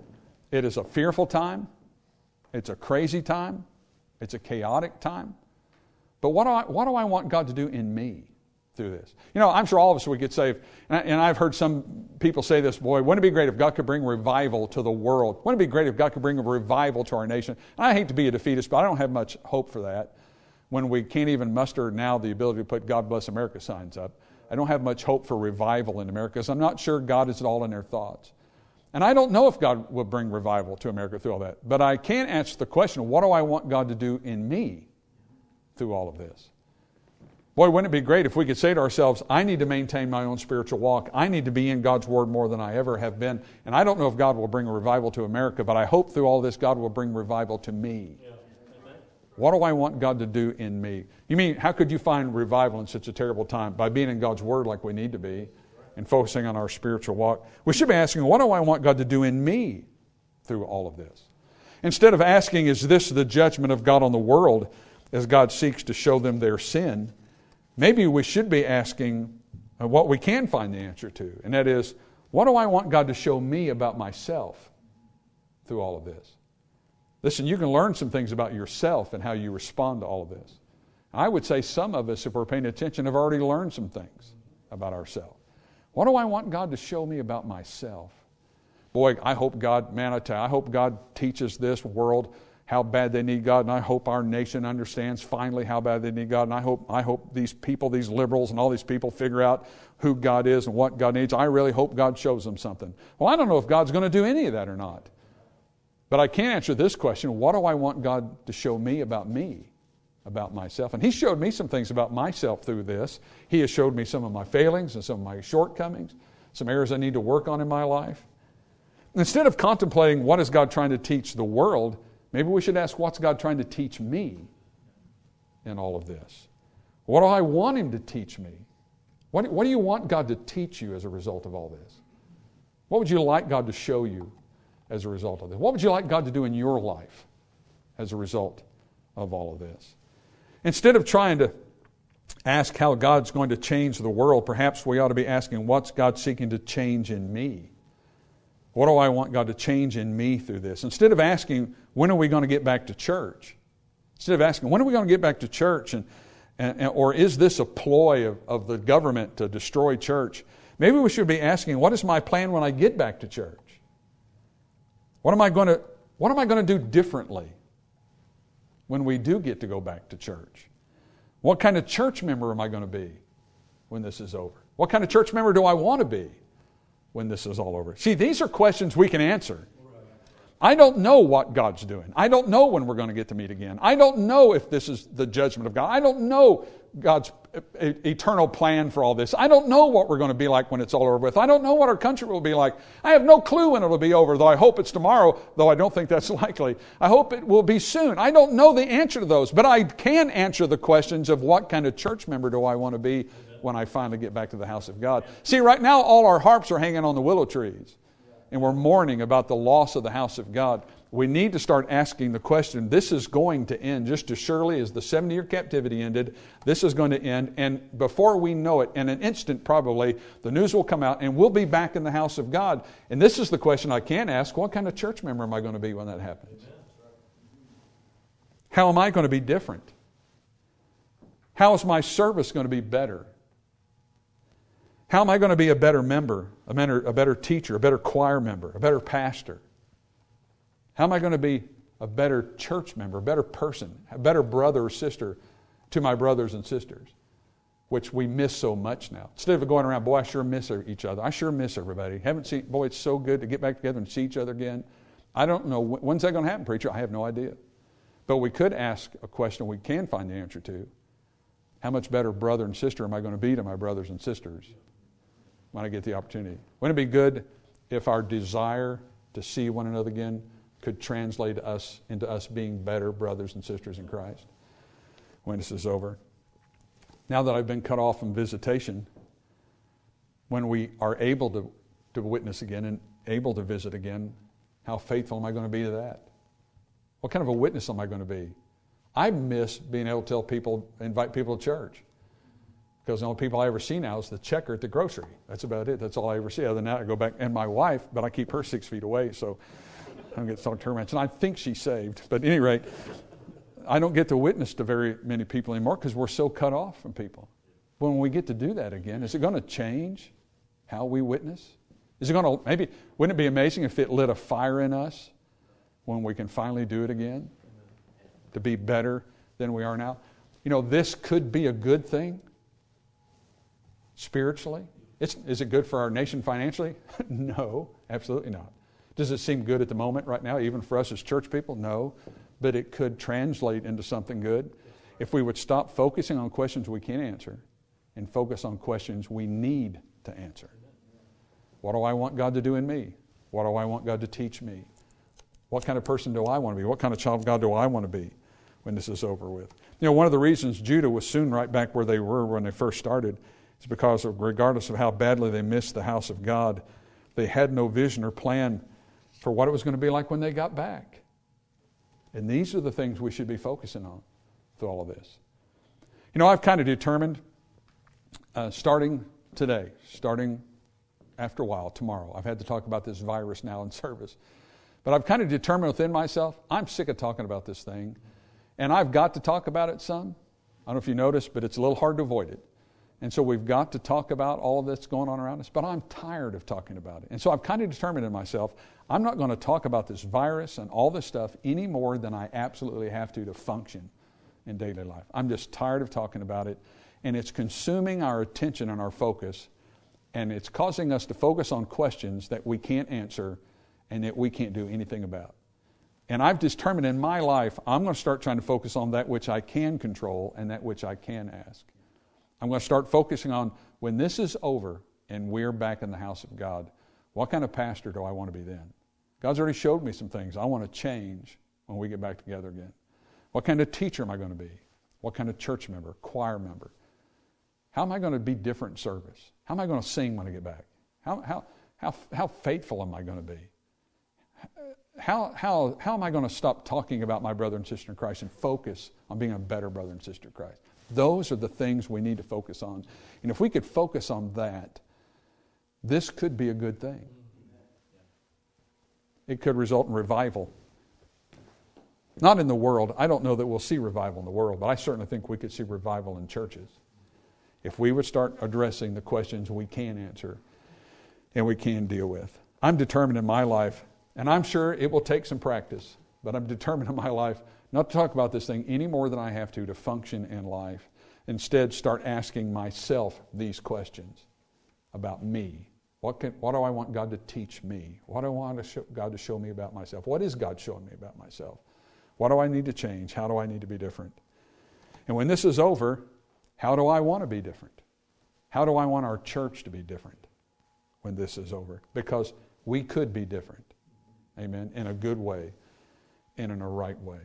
It is a fearful time. It's a crazy time. It's a chaotic time. But what do I want God to do in me through this? You know, I'm sure all of us would get saved. And I've heard some people say this, boy, wouldn't it be great if God could bring revival to the world? Wouldn't it be great if God could bring a revival to our nation? And I hate to be a defeatist, but I don't have much hope for that when we can't even muster now the ability to put God Bless America signs up. I don't have much hope for revival in America because I'm not sure God is at all in their thoughts. And I don't know if God will bring revival to America through all that. But I can answer the question, what do I want God to do in me through all of this? Boy, wouldn't it be great if we could say to ourselves, I need to maintain my own spiritual walk. I need to be in God's Word more than I ever have been. And I don't know if God will bring a revival to America, but I hope through all this God will bring revival to me. Yeah. What do I want God to do in me? You mean, how could you find revival in such a terrible time? By being in God's Word like we need to be and focusing on our spiritual walk. We should be asking, what do I want God to do in me through all of this? Instead of asking, is this the judgment of God on the world as God seeks to show them their sin? Maybe we should be asking what we can find the answer to, and that is, what do I want God to show me about myself through all of this? Listen, you can learn some things about yourself and how you respond to all of this. I would say some of us, if we're paying attention, have already learned some things about ourselves. What do I want God to show me about myself? Boy, I hope God, man, I tell you, I hope God teaches this world how bad they need God, and I hope our nation understands finally how bad they need God, and I hope these people, these liberals and all these people figure out who God is and what God needs. I really hope God shows them something. Well, I don't know if God's going to do any of that or not. But I can answer this question, what do I want God to show me, about myself? And He showed me some things about myself through this. He has showed me some of my failings and some of my shortcomings, some areas I need to work on in my life. Instead of contemplating what is God trying to teach the world, maybe we should ask, what's God trying to teach me in all of this? What do I want Him to teach me? What do you want God to teach you as a result of all this? What would you like God to show you as a result of this? What would you like God to do in your life as a result of all of this? Instead of trying to ask how God's going to change the world, perhaps we ought to be asking, what's God seeking to change in me? What do I want God to change in me through this? Instead of asking, when are we going to get back to church? Instead of asking, when are we going to get back to church? Or is this a ploy of the government to destroy church? Maybe we should be asking, what is my plan when I get back to church? What am I going to do differently when we do get to go back to church? What kind of church member am I going to be when this is over? What kind of church member do I want to be when this is all over? See, these are questions we can answer. I don't know what God's doing. I don't know when we're going to get to meet again. I don't know if this is the judgment of God. I don't know God's eternal plan for all this. I don't know what we're going to be like when it's all over with. I don't know what our country will be like. I have no clue when it'll be over, though I hope it's tomorrow, though I don't think that's likely. I hope it will be soon. I don't know the answer to those, but I can answer the questions of what kind of church member do I want to be when I finally get back to the house of God. See, right now all our harps are hanging on the willow trees, and we're mourning about the loss of the house of God. We need to start asking the question, this is going to end just as surely as the 70-year captivity ended. This is going to end, and before we know it, in an instant probably, the news will come out and we'll be back in the house of God. And this is the question I can ask, what kind of church member am I going to be when that happens? How am I going to be different? How is my service going to be better? How am I going to be a better member, a better teacher, a better choir member, a better pastor? How am I going to be a better church member, a better person, a better brother or sister to my brothers and sisters, which we miss so much now? Instead of going around, boy, I sure miss each other. I sure miss everybody. Haven't seen, boy, it's so good to get back together and see each other again. I don't know, when's that going to happen, preacher? I have no idea. But we could ask a question we can find the answer to. How much better brother and sister am I going to be to my brothers and sisters when I get the opportunity? Wouldn't it be good if our desire to see one another again could translate us into us being better brothers and sisters in Christ when this is over? Now that I've been cut off from visitation, when we are able to witness again and able to visit again, how faithful am I going to be to that? What kind of a witness am I going to be? I miss being able to tell people, invite people to church. Because the only people I ever see now is the checker at the grocery. That's about it. That's all I ever see. Other than that, I go back, and my wife, but I keep her 6 feet away, so I don't get to talk to her much. And I think she's saved. But at any rate, I don't get to witness to very many people anymore because we're so cut off from people. When we get to do that again, is it going to change how we witness? Is it going to, maybe, wouldn't it be amazing if it lit a fire in us when we can finally do it again? To be better than we are now? You know, this could be a good thing spiritually. Is it good for our nation financially? No, absolutely not. Does it seem good at the moment right now, even for us as church people? No, but it could translate into something good if we would stop focusing on questions we can't answer and focus on questions we need to answer. What do I want God to do in me? What do I want God to teach me? What kind of person do I want to be? What kind of child of God do I want to be when this is over with? You know, one of the reasons Judah was soon right back where they were when they first started is because regardless of how badly they missed the house of God, they had no vision or plan for what it was going to be like when they got back. And these are the things we should be focusing on through all of this. You know, I've kind of determined, starting today, starting after a while, tomorrow, I've had to talk about this virus now in service, but I've kind of determined within myself, I'm sick of talking about this thing, and I've got to talk about it some. I don't know if you noticed, but it's a little hard to avoid it. And so we've got to talk about all that's going on around us, but I'm tired of talking about it. And so I've kind of determined in myself, I'm not going to talk about this virus and all this stuff any more than I absolutely have to function in daily life. I'm just tired of talking about it, and it's consuming our attention and our focus, and it's causing us to focus on questions that we can't answer and that we can't do anything about. And I've determined in my life, I'm going to start trying to focus on that which I can control and that which I can ask. I'm going to start focusing on when this is over and we're back in the house of God, what kind of pastor do I want to be then? God's already showed me some things I want to change when we get back together again. What kind of teacher am I going to be? What kind of church member, choir member? How am I going to be different in service? How am I going to sing when I get back? How faithful am I going to be? How am I going to stop talking about my brother and sister in Christ and focus on being a better brother and sister in Christ? Those are the things we need to focus on. And if we could focus on that, this could be a good thing. It could result in revival. Not in the world. I don't know that we'll see revival in the world, but I certainly think we could see revival in churches if we would start addressing the questions we can answer and we can deal with. I'm determined in my life, and I'm sure it will take some practice, but I'm determined in my life not to talk about this thing any more than I have to function in life. Instead, start asking myself these questions about me. What do I want God to teach me? What do I want God to show me about myself? What is God showing me about myself? What do I need to change? How do I need to be different? And when this is over, how do I want to be different? How do I want our church to be different when this is over? Because we could be different. Amen. In a good way and in a right way.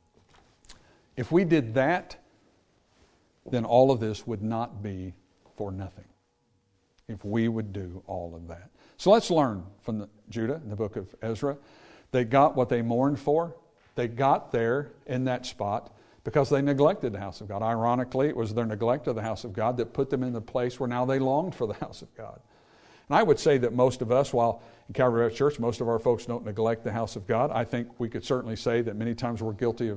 If we did that, then all of this would not be for nothing. If we would do all of that. So let's learn from Judah in the book of Ezra. They got what they mourned for. They got there in that spot because they neglected the house of God. Ironically, it was their neglect of the house of God that put them in the place where now they longed for the house of God. And I would say that most of us, while in Calvary Baptist Church, most of our folks don't neglect the house of God. I think we could certainly say that many times we're guilty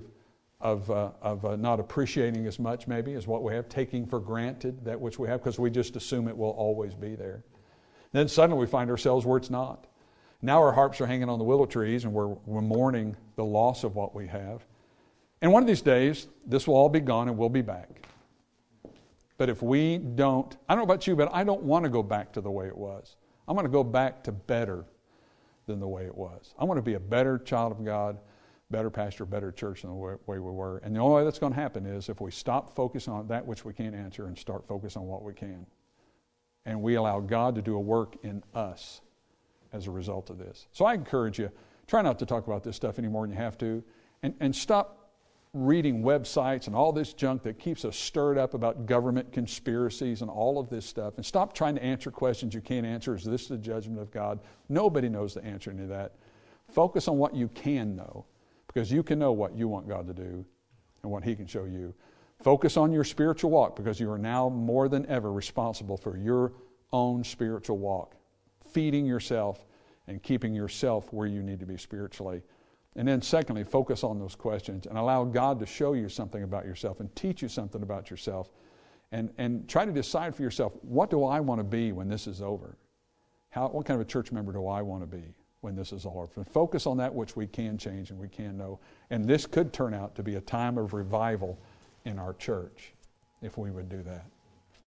of not appreciating as much maybe as what we have, taking for granted that which we have because we just assume it will always be there. Then suddenly we find ourselves where it's not. Now our harps are hanging on the willow trees and we're mourning the loss of what we have. And one of these days, this will all be gone and we'll be back. But if we don't, I don't know about you, but I don't want to go back to the way it was. I want to go back to better than the way it was. I want to be a better child of God, better pastor, better church than the way we were. And the only way that's going to happen is if we stop focusing on that which we can't answer and start focusing on what we can. And we allow God to do a work in us as a result of this. So I encourage you, try not to talk about this stuff any more than you have to. And stop reading websites and all this junk that keeps us stirred up about government conspiracies and all of this stuff. And stop trying to answer questions you can't answer. Is this the judgment of God? Nobody knows the answer to that. Focus on what you can know, because you can know what you want God to do and what He can show you. Focus on your spiritual walk, because you are now more than ever responsible for your own spiritual walk, feeding yourself and keeping yourself where you need to be spiritually. And then secondly, focus on those questions and allow God to show you something about yourself and teach you something about yourself. And try to decide for yourself, what do I want to be when this is over? What kind of a church member do I want to be when this is all over? And focus on that which we can change and we can know. And this could turn out to be a time of revival in our church if we would do that.